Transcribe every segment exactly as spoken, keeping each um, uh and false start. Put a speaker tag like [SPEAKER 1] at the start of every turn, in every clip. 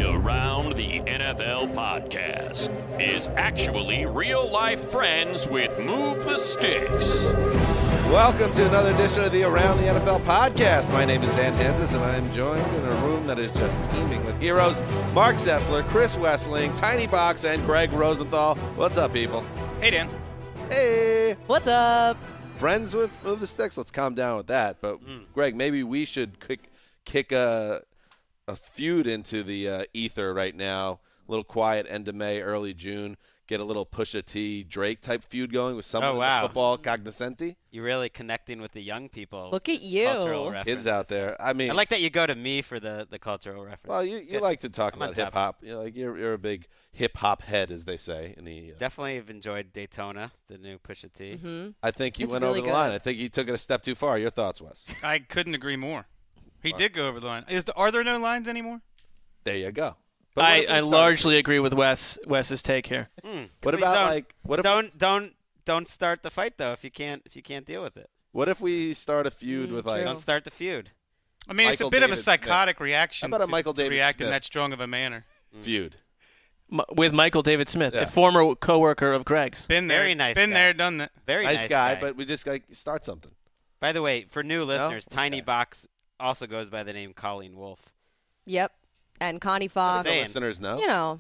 [SPEAKER 1] The Around the N F L podcast is actually real-life friends with Move the Sticks.
[SPEAKER 2] Welcome to another edition of the Around the N F L podcast. My name is Dan Hansis, and I am joined in a room that is just teeming with heroes. Mark Sessler, Chris Wessling, Tiny Box, and Greg Rosenthal. What's up, people?
[SPEAKER 3] Hey, Dan.
[SPEAKER 2] Hey.
[SPEAKER 4] What's up?
[SPEAKER 2] Friends with Move the Sticks. Let's calm down with that. But, mm. Greg, maybe we should kick, kick a, a feud into the uh, ether right now. A little quiet end of May, early June. Get a little Pusha T, Drake type feud going with someone
[SPEAKER 3] oh, wow.
[SPEAKER 2] in the football cognoscenti.
[SPEAKER 3] You're really connecting with the young people.
[SPEAKER 4] Look at you.
[SPEAKER 2] Kids out there. I mean,
[SPEAKER 3] I like that you go to me for the, the cultural reference.
[SPEAKER 2] Well, you, you like to talk
[SPEAKER 3] I'm
[SPEAKER 2] about hip hop. You know, like you're you're a big hip hop head, as they say in the. Uh,
[SPEAKER 3] Definitely have enjoyed Daytona, the new Pusha T.
[SPEAKER 4] Mm-hmm.
[SPEAKER 2] I think you
[SPEAKER 4] it's
[SPEAKER 2] went
[SPEAKER 4] really
[SPEAKER 2] over the
[SPEAKER 4] good.
[SPEAKER 2] line. I think you took it a step too far. Your thoughts, Wes?
[SPEAKER 5] I couldn't agree more. He did go over the line. Is the, are there no lines anymore?
[SPEAKER 2] There you go. But
[SPEAKER 6] I, I largely agree with Wes Wes's take here.
[SPEAKER 3] Mm.
[SPEAKER 2] What about
[SPEAKER 3] don't,
[SPEAKER 2] like what if
[SPEAKER 3] don't don't don't start the fight though if you can't if you can't deal with it.
[SPEAKER 2] What if we start a feud
[SPEAKER 4] Mm,
[SPEAKER 2] with
[SPEAKER 4] true.
[SPEAKER 2] like
[SPEAKER 3] Don't start the feud.
[SPEAKER 5] I mean,
[SPEAKER 2] Michael
[SPEAKER 5] it's a bit
[SPEAKER 2] David
[SPEAKER 5] of a psychotic
[SPEAKER 2] Smith.
[SPEAKER 5] reaction.
[SPEAKER 2] How about a
[SPEAKER 5] to-
[SPEAKER 2] Michael
[SPEAKER 5] to
[SPEAKER 2] David
[SPEAKER 5] react in
[SPEAKER 2] Smith?
[SPEAKER 5] that strong of a manner?
[SPEAKER 2] feud?
[SPEAKER 6] M- with Michael David Smith,
[SPEAKER 2] Yeah.
[SPEAKER 6] a former coworker of Greg's.
[SPEAKER 5] Been there,
[SPEAKER 3] Very nice
[SPEAKER 5] Been
[SPEAKER 3] guy.
[SPEAKER 5] there, done that.
[SPEAKER 3] Very
[SPEAKER 2] Nice,
[SPEAKER 3] nice
[SPEAKER 2] guy, but we just like start something.
[SPEAKER 3] By the way, for new listeners,
[SPEAKER 2] Okay.
[SPEAKER 3] Tiny Box also goes by the name Colleen Wolfe.
[SPEAKER 4] Yep. And Connie Fox.
[SPEAKER 2] The
[SPEAKER 3] Saying.
[SPEAKER 2] listeners know.
[SPEAKER 4] You know,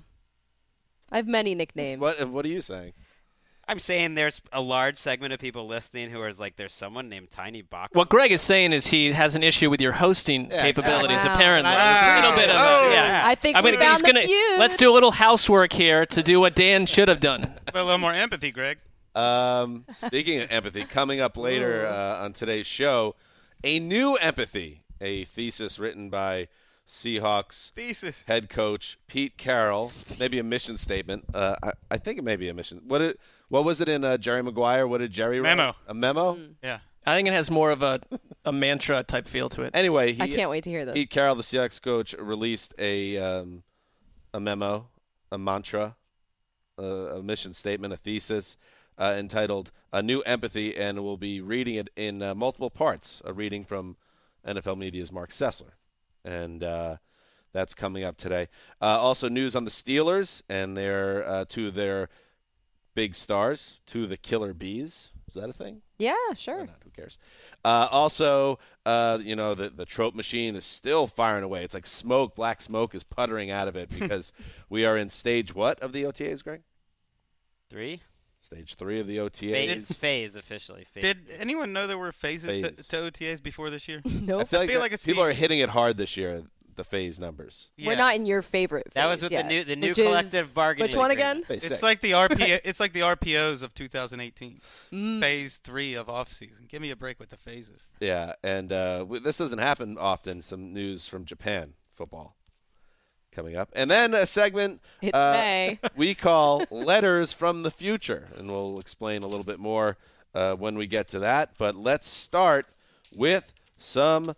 [SPEAKER 4] I have many nicknames.
[SPEAKER 2] What What are you saying?
[SPEAKER 3] I'm saying there's a large segment of people listening who are like, there's someone named Tiny Box.
[SPEAKER 6] What Greg is saying is he has an issue with your hosting
[SPEAKER 2] Yeah,
[SPEAKER 6] capabilities,
[SPEAKER 4] exactly. Wow.
[SPEAKER 6] apparently.
[SPEAKER 2] Wow.
[SPEAKER 6] There's a little bit of
[SPEAKER 5] Oh.
[SPEAKER 6] a, yeah.
[SPEAKER 4] I think
[SPEAKER 6] I'm
[SPEAKER 4] we
[SPEAKER 6] gonna,
[SPEAKER 4] found
[SPEAKER 6] he's
[SPEAKER 4] the
[SPEAKER 6] gonna,
[SPEAKER 4] feud.
[SPEAKER 6] Let's do a little housework here to do what Dan should have done.
[SPEAKER 5] But a little more empathy, Greg.
[SPEAKER 2] Um, speaking of empathy, coming up later uh, on today's show, a new empathy, a thesis written by Seahawks
[SPEAKER 5] Thesis.
[SPEAKER 2] head coach Pete Carroll. Maybe a mission statement. Uh, I, I think it may be a mission. What it, What was it in uh, Jerry Maguire? What did Jerry write?
[SPEAKER 5] Memo.
[SPEAKER 2] A memo?
[SPEAKER 4] Mm.
[SPEAKER 5] Yeah.
[SPEAKER 6] I think it has more of a, a mantra type feel to it.
[SPEAKER 2] Anyway, he,
[SPEAKER 4] I can't wait to hear this.
[SPEAKER 2] Pete Carroll, the Seahawks coach, released a um, a memo, a mantra, a, a mission statement, a thesis uh, entitled "A New Empathy," and we'll be reading it in uh, multiple parts. A reading from N F L Media's Mark Sessler, and uh, that's coming up today. Uh, also, news on the Steelers and their uh, two of their big stars, two of the Killer Bees. Is that a thing?
[SPEAKER 4] yeah,
[SPEAKER 2] Why
[SPEAKER 4] sure.
[SPEAKER 2] not? Who cares? Uh, also, uh, you know, the, the trope machine is still firing away. It's like smoke, black smoke is puttering out of it because we are in stage what of the O T As, Greg?
[SPEAKER 3] Three?
[SPEAKER 2] Stage three of the O T As.
[SPEAKER 3] Phase, phase officially. Phase
[SPEAKER 5] Did anyone know there were phases to,
[SPEAKER 2] Phase.
[SPEAKER 5] to O T As before this year?
[SPEAKER 2] I
[SPEAKER 4] Nope.
[SPEAKER 2] feel like,
[SPEAKER 5] feel like it's
[SPEAKER 2] people
[SPEAKER 5] the-
[SPEAKER 2] are hitting it hard this year, the phase numbers.
[SPEAKER 4] We're
[SPEAKER 5] Yeah.
[SPEAKER 4] not in your favorite phase
[SPEAKER 3] That was with the
[SPEAKER 4] yet,
[SPEAKER 3] new- the new
[SPEAKER 4] which is-
[SPEAKER 3] collective bargaining
[SPEAKER 4] Which one
[SPEAKER 3] agreement.
[SPEAKER 4] again?
[SPEAKER 2] Phase
[SPEAKER 5] It's
[SPEAKER 2] six.
[SPEAKER 5] like the R P. It's like the R P Os of two thousand eighteen.
[SPEAKER 4] Mm.
[SPEAKER 5] Phase three of off season. Give me a break with the phases.
[SPEAKER 2] Yeah, and uh, w- this doesn't happen often. Some news from Japan football coming up. And then a segment
[SPEAKER 4] It's
[SPEAKER 2] uh,
[SPEAKER 4] May.
[SPEAKER 2] we call Letters from the Future, and we'll explain a little bit more uh, when we get to that. But let's start with some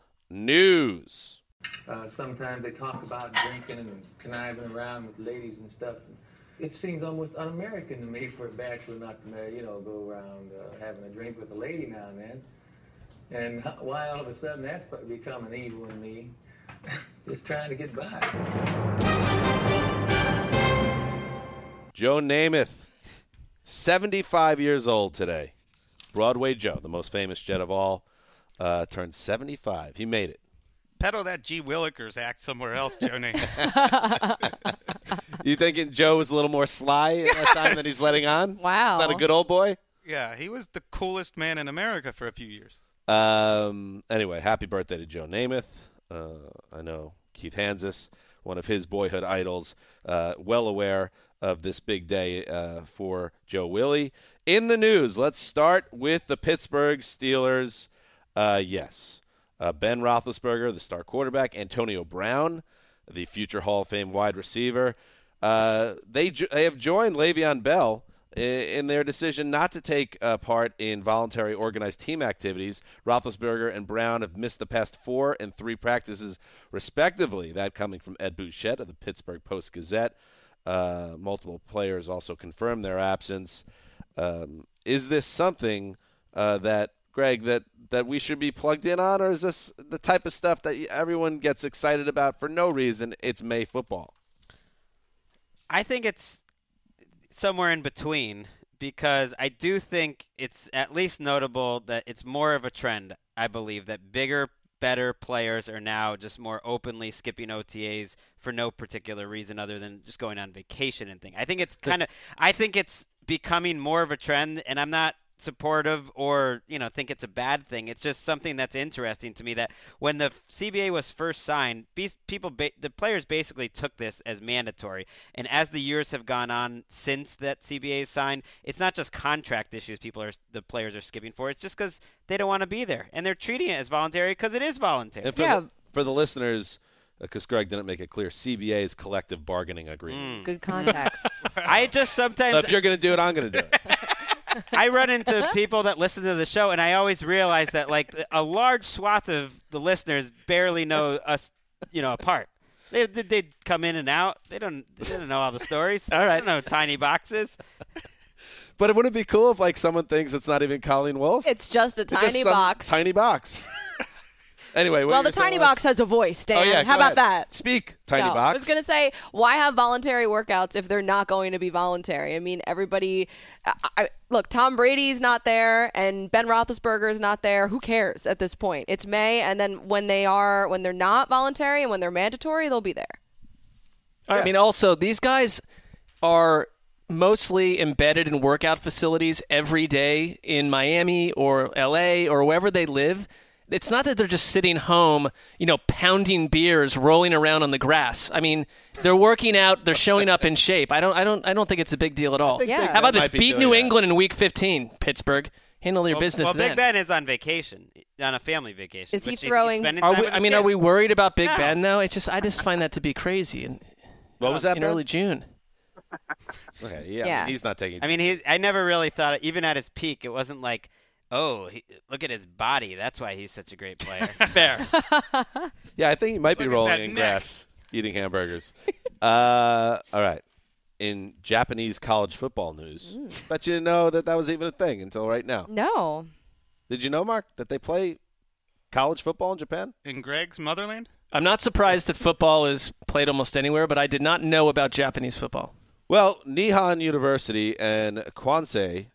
[SPEAKER 2] news.
[SPEAKER 7] Uh, sometimes they talk about drinking and conniving around with ladies and stuff. It seems almost un-American to me for a bachelor not to marry, you know, go around uh, having a drink with a lady now and then. And h- why all of a sudden that's becoming evil in me? Just trying to get by.
[SPEAKER 2] Joe Namath, seventy-five years old today. Broadway Joe, the most famous Jet of all, uh, turned seventy-five. He made it.
[SPEAKER 5] Peddle that G. Willikers act somewhere else, Joe Namath.
[SPEAKER 2] You thinking Joe was a little more sly in that time than he's letting on?
[SPEAKER 4] Wow.
[SPEAKER 2] Not a good old boy?
[SPEAKER 5] Yeah, he was the coolest man in America for a few years.
[SPEAKER 2] Um. Anyway, happy birthday to Joe Namath. Uh, I know Keith Hansis, one of his boyhood idols, uh, well aware of this big day uh, for Joe Willie. In the news, let's start with the Pittsburgh Steelers. Uh, yes, uh, Ben Roethlisberger, the star quarterback, Antonio Brown, the future Hall of Fame wide receiver. Uh, they jo- they have joined Le'Veon Bell in their decision not to take uh, part in voluntary organized team activities. Roethlisberger and Brown have missed the past four and three practices, respectively. That coming from Ed Bouchette of the Pittsburgh Post-Gazette. Uh, multiple players also confirmed their absence. Um, is this something uh, that, Greg, that, that we should be plugged in on, or is this the type of stuff that everyone gets excited about for no reason? It's May football.
[SPEAKER 3] I think it's somewhere in between because I do think it's at least notable that it's more of a trend, I believe, that bigger, better players are now just more openly skipping O T As for no particular reason other than just going on vacation and thing. I think it's kind of I think it's becoming more of a trend, and I'm not supportive or you know think it's a bad thing. It's just something that's interesting to me that when the C B A was first signed, people ba- the players basically took this as mandatory, and as the years have gone on since that C B A is signed, it's not just contract issues people are the players are skipping for. It's just because they don't want to be there, and they're treating it as voluntary because it is voluntary.
[SPEAKER 2] And for,
[SPEAKER 4] Yeah.
[SPEAKER 2] the, for the listeners, because Greg didn't make it clear, C B A is collective bargaining agreement.
[SPEAKER 4] Good context.
[SPEAKER 3] I just sometimes
[SPEAKER 2] So if you're going to do it, I'm going to do it.
[SPEAKER 3] I run into people that listen to the show, and I always realize that like a large swath of the listeners barely know us, you know, apart. They they come in and out. They don't they don't know all the stories.
[SPEAKER 6] All right.
[SPEAKER 3] They don't know tiny boxes.
[SPEAKER 2] But it wouldn't be cool if like someone thinks it's not even Colleen Wolfe.
[SPEAKER 4] It's just a
[SPEAKER 2] It's just
[SPEAKER 4] tiny
[SPEAKER 2] some
[SPEAKER 4] box.
[SPEAKER 2] Tiny box. Anyway, what
[SPEAKER 4] well,
[SPEAKER 2] were
[SPEAKER 4] the
[SPEAKER 2] you saying
[SPEAKER 4] tiny
[SPEAKER 2] was-
[SPEAKER 4] box has a voice, Dan.
[SPEAKER 2] Oh, yeah,
[SPEAKER 4] How
[SPEAKER 2] go
[SPEAKER 4] about
[SPEAKER 2] ahead.
[SPEAKER 4] that?
[SPEAKER 2] Speak, tiny
[SPEAKER 4] No,
[SPEAKER 2] box.
[SPEAKER 4] I was going to say, why have voluntary workouts if they're not going to be voluntary? I mean, everybody I, I, look, Tom Brady's not there and Ben Roethlisberger's not there. Who cares at this point? It's May, and then when they are when they're not voluntary and when they're mandatory, they'll be there.
[SPEAKER 6] I
[SPEAKER 2] Yeah.
[SPEAKER 6] mean, also, these guys are mostly embedded in workout facilities every day in Miami or L A or wherever they live. It's not that they're just sitting home, you know, pounding beers, rolling around on the grass. I mean, they're working out, they're showing up in shape. I don't I don't I don't think it's a big deal at all.
[SPEAKER 2] think
[SPEAKER 4] Yeah.
[SPEAKER 2] Big
[SPEAKER 6] How about
[SPEAKER 2] Ben
[SPEAKER 6] this?
[SPEAKER 2] might be
[SPEAKER 6] Beat
[SPEAKER 2] doing
[SPEAKER 6] New
[SPEAKER 2] that.
[SPEAKER 6] England in week fifteen, Pittsburgh. Handle your
[SPEAKER 3] Well,
[SPEAKER 6] business
[SPEAKER 3] well
[SPEAKER 6] then.
[SPEAKER 3] Big Ben is on vacation, on a family vacation.
[SPEAKER 4] Is he
[SPEAKER 3] which he's
[SPEAKER 4] throwing-
[SPEAKER 3] spending
[SPEAKER 6] Are
[SPEAKER 3] time
[SPEAKER 6] we,
[SPEAKER 3] with
[SPEAKER 6] I
[SPEAKER 3] his
[SPEAKER 6] mean, are we
[SPEAKER 3] kids.
[SPEAKER 6] worried about Big
[SPEAKER 3] No.
[SPEAKER 6] Ben though? It's just I just find that to be crazy in,
[SPEAKER 2] What was that,
[SPEAKER 6] in
[SPEAKER 2] Ben?
[SPEAKER 6] early June.
[SPEAKER 2] Okay, yeah,
[SPEAKER 4] Yeah.
[SPEAKER 2] I mean, he's not taking.
[SPEAKER 3] I mean, he. I never really thought, even at his peak, it wasn't like, oh, he, look at his body. That's why he's such a great player.
[SPEAKER 6] Fair.
[SPEAKER 2] yeah, I think he might be
[SPEAKER 5] Look at
[SPEAKER 2] rolling
[SPEAKER 5] that
[SPEAKER 2] in
[SPEAKER 5] neck.
[SPEAKER 2] grass, eating hamburgers. uh, all right. In Japanese college football news, bet you didn't know that that was even a thing until right now.
[SPEAKER 4] No.
[SPEAKER 2] Did you know, Mark, that they play college football in Japan?
[SPEAKER 5] In Greg's motherland?
[SPEAKER 6] I'm not surprised that football is played almost anywhere, but I did not know about Japanese football.
[SPEAKER 2] Well, Nihon University and Kwansei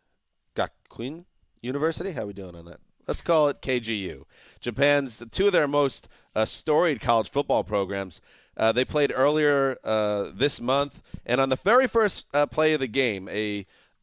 [SPEAKER 2] Gakuin University. How are we doing on that? Let's call it K G U. Japan's two of their most uh, storied college football programs. Uh, they played earlier uh, this month, and on the very first uh, play of the game, a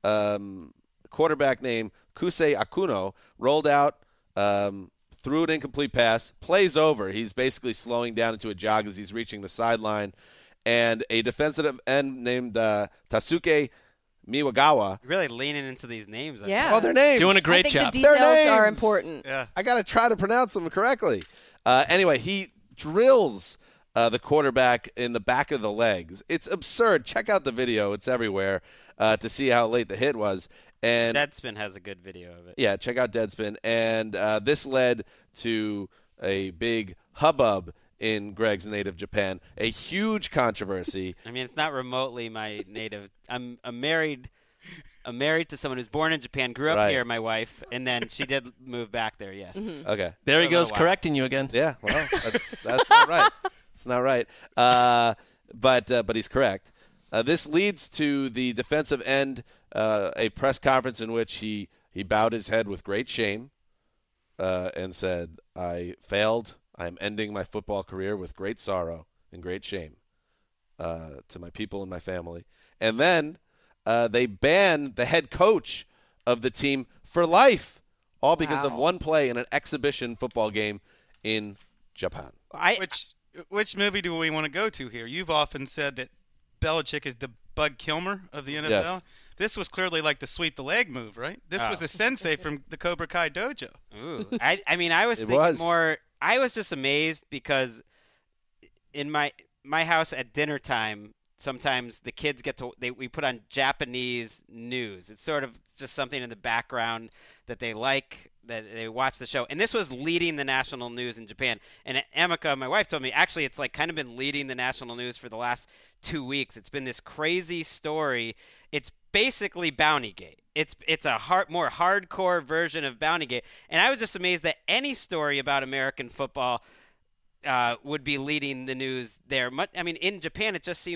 [SPEAKER 2] um, quarterback named Kusei Akuno rolled out, um, threw an incomplete pass, plays over. He's basically slowing down into a jog as he's reaching the sideline, and a defensive end named uh, Tasuke Miwagawa.
[SPEAKER 3] You're really leaning into these names. I
[SPEAKER 4] Yeah.
[SPEAKER 2] Oh, their names.
[SPEAKER 6] Doing a
[SPEAKER 4] I
[SPEAKER 6] great
[SPEAKER 4] think
[SPEAKER 6] job.
[SPEAKER 4] the
[SPEAKER 2] Their
[SPEAKER 4] details are
[SPEAKER 2] names.
[SPEAKER 4] important.
[SPEAKER 5] Yeah.
[SPEAKER 2] I got to try to pronounce them correctly. Uh, anyway, he drills uh, the quarterback in the back of the legs. It's absurd. Check out the video. It's everywhere uh, to see how late the hit was. And
[SPEAKER 3] Deadspin has a good video of it.
[SPEAKER 2] yeah, check out Deadspin. And uh, this led to a big hubbub in Greg's native Japan, a huge controversy.
[SPEAKER 3] I mean, it's not remotely my native. I'm, I'm married. I'm married to someone who's born in Japan, grew up
[SPEAKER 2] Right.
[SPEAKER 3] here, my wife, and then she did move back there. Yes.
[SPEAKER 2] Okay.
[SPEAKER 6] There he
[SPEAKER 3] For a
[SPEAKER 6] goes
[SPEAKER 3] little while.
[SPEAKER 6] correcting you again.
[SPEAKER 2] Yeah, well, that's that's not right. It's not right. Uh, but uh, but he's correct. Uh, this leads to the defensive end, uh, a press conference in which he, he bowed his head with great shame uh, and said, I failed. I am ending my football career with great sorrow and great shame uh, to my people and my family. And then uh, they banned the head coach of the team for life, all because of
[SPEAKER 4] Wow.
[SPEAKER 2] one play in an exhibition football game in Japan.
[SPEAKER 3] I,
[SPEAKER 5] Which which movie do we want to go to here? You've often said that Belichick is the Bud Kilmer of the N F L.
[SPEAKER 2] Yes.
[SPEAKER 5] This was clearly like the sweep the leg move, right? This
[SPEAKER 3] Oh.
[SPEAKER 5] was a sensei from the Cobra Kai dojo.
[SPEAKER 3] Ooh. I, I mean, I was
[SPEAKER 2] It
[SPEAKER 3] thinking
[SPEAKER 2] was.
[SPEAKER 3] more. I was just amazed because in my my house at dinner time, sometimes the kids get to they we put on Japanese news. It's sort of just something in the background that they like, that they watch the show. And this was leading the national news in Japan. And Emika, my wife, told me actually it's like kind of been leading the national news for the last two weeks. It's been this crazy story. It's basically Bountygate. It's it's a hard, more hardcore version of Bountygate. And I was just amazed that any story about American football uh, would be leading the news there. Much, I mean, in Japan, it just seems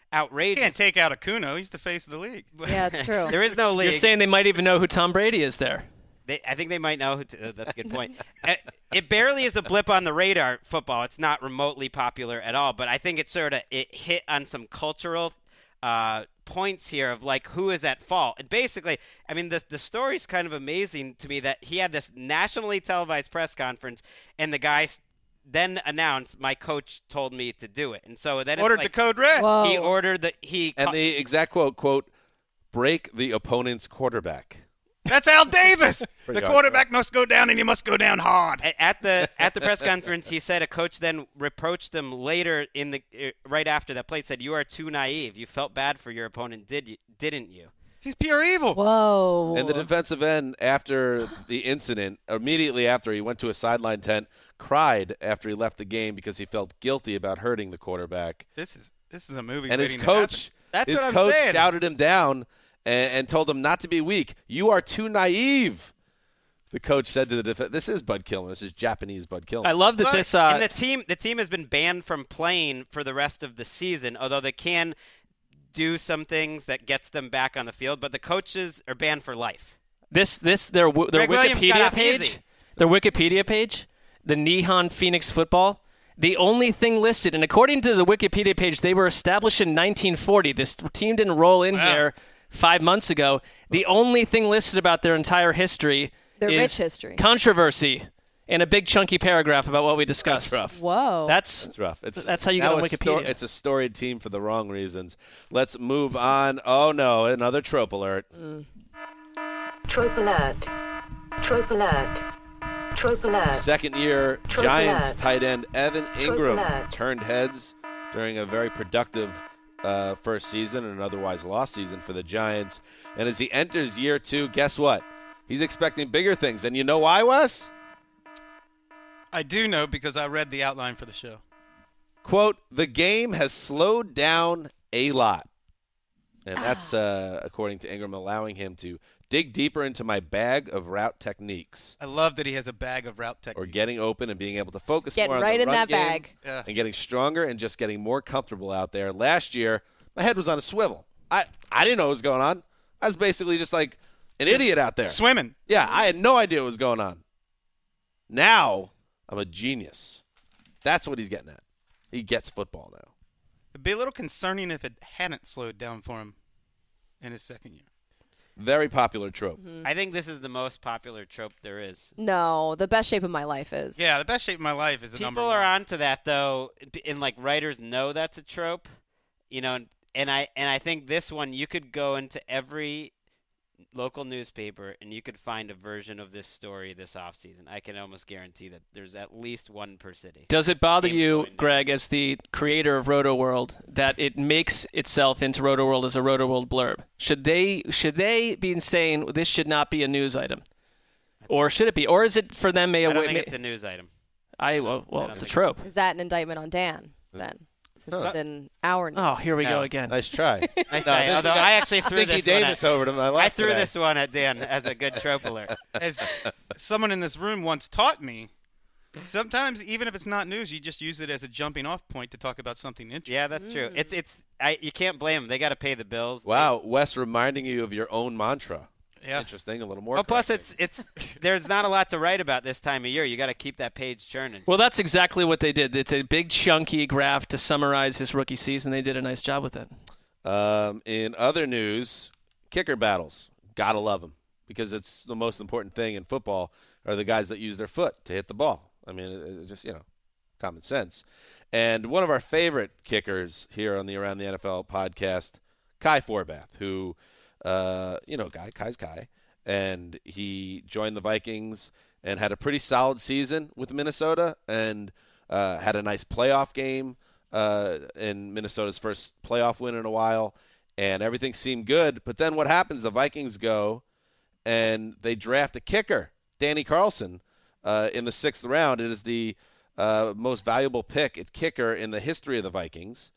[SPEAKER 3] outrageous.
[SPEAKER 5] You can't take out Akuno. He's the face of the league.
[SPEAKER 4] Yeah, it's true.
[SPEAKER 3] There is no league.
[SPEAKER 6] You're saying they might even know who Tom Brady is there.
[SPEAKER 3] They, I think they might know. Who t- uh, that's a good point. uh, it barely is a blip on the radar. Football. It's not remotely popular at all. But I think it sort of it hit on some cultural uh, points here of like who is at fault. And basically, I mean, the the story's kind of amazing to me that he had this nationally televised press conference, and the guy then announced, "My coach told me to do it." And so then
[SPEAKER 5] Ordered
[SPEAKER 3] it's like,
[SPEAKER 5] the code red.
[SPEAKER 4] Whoa.
[SPEAKER 3] he ordered the he
[SPEAKER 2] And
[SPEAKER 3] ca-
[SPEAKER 2] the exact quote, quote, break the opponent's quarterback.
[SPEAKER 5] That's Al Davis.
[SPEAKER 2] Pretty
[SPEAKER 5] The
[SPEAKER 2] hard.
[SPEAKER 5] quarterback must go down, and you must go down hard.
[SPEAKER 3] A- At the at the press conference, he said a coach then reproached him later in the uh, right after that play. Said, "You are too naive. You felt bad for your opponent, did you, didn't you?"
[SPEAKER 5] He's pure evil.
[SPEAKER 4] Whoa.
[SPEAKER 2] And the defensive end, after the incident, immediately after, he went to a sideline tent, cried after he left the game because he felt guilty about hurting the quarterback.
[SPEAKER 5] This is this is a movie.
[SPEAKER 2] And his
[SPEAKER 5] waiting to
[SPEAKER 2] coach,
[SPEAKER 3] That's
[SPEAKER 2] his
[SPEAKER 3] what I'm
[SPEAKER 2] coach
[SPEAKER 3] saying.
[SPEAKER 2] shouted him down and, and told him not to be weak. You are too naive. The coach said to the defense, "This is Bud Kilmer. This is Japanese Bud Kilmer."
[SPEAKER 6] I love that
[SPEAKER 5] But-
[SPEAKER 6] this. Uh,
[SPEAKER 3] and the team the team has been banned from playing for the rest of the season, although they can do some things that gets them back on the field. But the coaches are banned for life.
[SPEAKER 6] This this their w- their
[SPEAKER 3] Greg Williams got
[SPEAKER 6] Wikipedia
[SPEAKER 3] off
[SPEAKER 6] page,
[SPEAKER 3] easy.
[SPEAKER 6] their Wikipedia page, the Nihon Phoenix Football. The only thing listed, and according to the Wikipedia page, they were established in nineteen forty. This team didn't roll in
[SPEAKER 5] Wow.
[SPEAKER 6] here five months ago. The only thing listed about their entire history
[SPEAKER 4] Their
[SPEAKER 6] is
[SPEAKER 4] rich history.
[SPEAKER 6] controversy and a big chunky paragraph about what we discussed.
[SPEAKER 2] That's rough.
[SPEAKER 4] Whoa.
[SPEAKER 6] That's
[SPEAKER 2] It's rough. It's
[SPEAKER 6] That's how you
[SPEAKER 2] now
[SPEAKER 6] get on
[SPEAKER 2] a sto-
[SPEAKER 6] Wikipedia.
[SPEAKER 2] it's a storied team for the wrong reasons. Let's move on. Oh no, another trope alert.
[SPEAKER 8] Trope alert. Trope alert. Trope alert.
[SPEAKER 2] Second year
[SPEAKER 8] Trope
[SPEAKER 2] Giants
[SPEAKER 8] alert.
[SPEAKER 2] tight end Evan
[SPEAKER 8] Trope
[SPEAKER 2] Ingram
[SPEAKER 8] alert.
[SPEAKER 2] turned heads during a very productive uh, first season and an otherwise lost season for the Giants. And as he enters year two, guess what? He's expecting bigger things. And you know why, Wes?
[SPEAKER 5] I do know because I read the outline for the show.
[SPEAKER 2] Quote, the game has slowed down a lot. And that's, uh, according to Ingram, allowing him to dig deeper into my bag of route techniques
[SPEAKER 5] I love that he has a bag of route techniques.
[SPEAKER 2] or getting open and being able to focus
[SPEAKER 4] Get
[SPEAKER 2] more on
[SPEAKER 4] right
[SPEAKER 2] the
[SPEAKER 4] in
[SPEAKER 2] run
[SPEAKER 4] that
[SPEAKER 2] game
[SPEAKER 4] bag.
[SPEAKER 5] Yeah.
[SPEAKER 2] and getting stronger and just getting more comfortable out there. Last year, my head was on a swivel. I, I didn't know what was going on. I was basically just like an idiot out there.
[SPEAKER 5] Swimming.
[SPEAKER 2] Yeah, I had no idea what was going on. Now, I'm a genius. That's what he's getting at. He gets football now.
[SPEAKER 5] It'd be a little concerning if it hadn't slowed down for him in his second year.
[SPEAKER 2] Very popular trope.
[SPEAKER 3] I think this is the most popular trope there is.
[SPEAKER 4] No, the best shape of my life is.
[SPEAKER 5] Yeah, the best shape of my life is a number
[SPEAKER 3] People
[SPEAKER 5] one.
[SPEAKER 3] are onto that though, and like writers know that's a trope, you know. And, and I and I think this one you could go into every local newspaper and you could find a version of this story this offseason. I can almost guarantee that there's at least one per city.
[SPEAKER 6] Does it bother
[SPEAKER 3] Game's
[SPEAKER 6] you,
[SPEAKER 3] slowing down.
[SPEAKER 6] Greg, as the creator of Roto World, that it makes itself into Roto World as a Roto World blurb? Should they should they be saying this should not be a news item, or should it be, or is it for them a
[SPEAKER 3] I don't
[SPEAKER 6] way?
[SPEAKER 3] think it's a news item.
[SPEAKER 6] I well, well
[SPEAKER 3] I don't
[SPEAKER 6] it's a
[SPEAKER 3] think
[SPEAKER 6] trope.
[SPEAKER 4] Is that an indictment on Dan then? Since it's in our news.
[SPEAKER 6] Oh, here we
[SPEAKER 3] No.
[SPEAKER 6] go again.
[SPEAKER 2] Nice try.
[SPEAKER 3] Nice
[SPEAKER 2] No,
[SPEAKER 3] try.
[SPEAKER 2] this-
[SPEAKER 3] Although
[SPEAKER 2] you got
[SPEAKER 3] I actually threw
[SPEAKER 2] Stinky
[SPEAKER 3] this
[SPEAKER 2] Davis
[SPEAKER 3] one at,
[SPEAKER 2] over to my left.
[SPEAKER 3] I threw
[SPEAKER 2] today.
[SPEAKER 3] this one at Dan as a good trope alert.
[SPEAKER 5] As someone in this room once taught me, sometimes even if it's not news, you just use it as a jumping off point to talk about something interesting.
[SPEAKER 3] Yeah, that's true. It's it's I you can't blame them. They got to pay the bills.
[SPEAKER 2] Wow, Wes reminding you of your own mantra.
[SPEAKER 5] Yeah.
[SPEAKER 2] Interesting, a little more.
[SPEAKER 3] Oh, plus
[SPEAKER 2] correcting.
[SPEAKER 3] it's it's there's not a lot to write about this time of year. You got to keep that page churning.
[SPEAKER 6] Well, that's exactly what they did. It's a big chunky graph to summarize his rookie season. They did a nice job with it.
[SPEAKER 2] Um, in other news, kicker battles. Gotta love them because it's the most important thing in football are the guys that use their foot to hit the ball. I mean, it, it just, you know, common sense. And one of our favorite kickers here on the Around the N F L podcast, Kai Forbath, who, uh, you know, Guy, Kai's Kai, and he joined the Vikings and had a pretty solid season with Minnesota and uh, had a nice playoff game uh, in Minnesota's first playoff win in a while, and everything seemed good. But then what happens? The Vikings go and they draft a kicker, Danny Carlson, uh, in the sixth round. It is the uh, most valuable pick at kicker in the history of the Vikings.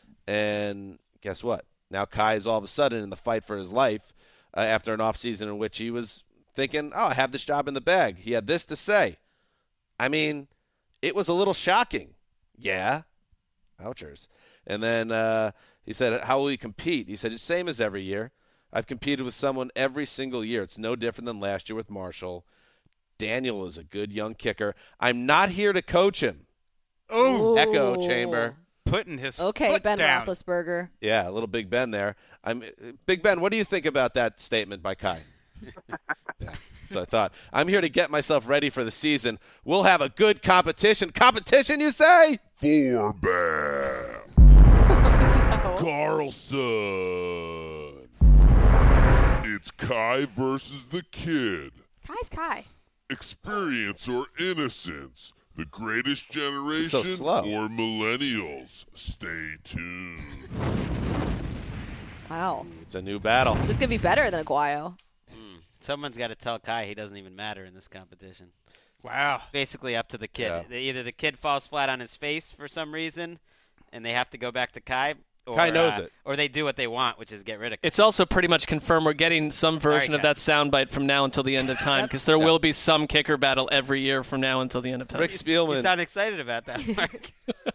[SPEAKER 2] And guess what? Now Kai is all of a sudden in the fight for his life uh, after an offseason in which he was thinking, oh, I have this job in the bag. He had this to say. I mean, it was a little shocking. Yeah. Ouchers. And then uh, he said, how will he compete? He said, it's same as every year. I've competed with someone every single year. It's no different than last year with Marshall. Daniel is a good young kicker. I'm not here to coach him.
[SPEAKER 5] Oh,
[SPEAKER 2] Echo chamber.
[SPEAKER 5] Putting his
[SPEAKER 4] Okay,
[SPEAKER 5] foot
[SPEAKER 4] Ben
[SPEAKER 5] down.
[SPEAKER 4] Roethlisberger.
[SPEAKER 2] Yeah, a little Big Ben there. I'm Big Ben, what do you think about that statement by Kai? Yeah. So I thought, I'm here to get myself ready for the season. We'll have a good competition. Competition, you say?
[SPEAKER 9] For Bam. Carlson. It's Kai versus the kid.
[SPEAKER 4] Kai's Kai.
[SPEAKER 9] Experience or innocence. The greatest generation
[SPEAKER 2] So slow.
[SPEAKER 9] or millennials. Stay tuned.
[SPEAKER 4] Wow.
[SPEAKER 2] It's a new battle.
[SPEAKER 4] This is going to be better than Aguayo.
[SPEAKER 3] Someone's got to tell Kai he doesn't even matter in this competition.
[SPEAKER 5] Wow.
[SPEAKER 3] Basically up to the kid.
[SPEAKER 2] Yeah.
[SPEAKER 3] Either the kid falls flat on his face for some reason, and they have to go back to Kai. Or,
[SPEAKER 2] Kai knows
[SPEAKER 3] uh,
[SPEAKER 2] it.
[SPEAKER 3] Or they do what they want, which is get rid of Kai.
[SPEAKER 6] It's also pretty much confirmed we're getting some version
[SPEAKER 3] Sorry,
[SPEAKER 6] of that soundbite from now until the end of time because there will be some kicker battle every year from now until the end of time.
[SPEAKER 2] Rick
[SPEAKER 3] You
[SPEAKER 2] Spielman.
[SPEAKER 3] sound excited about that, Mark.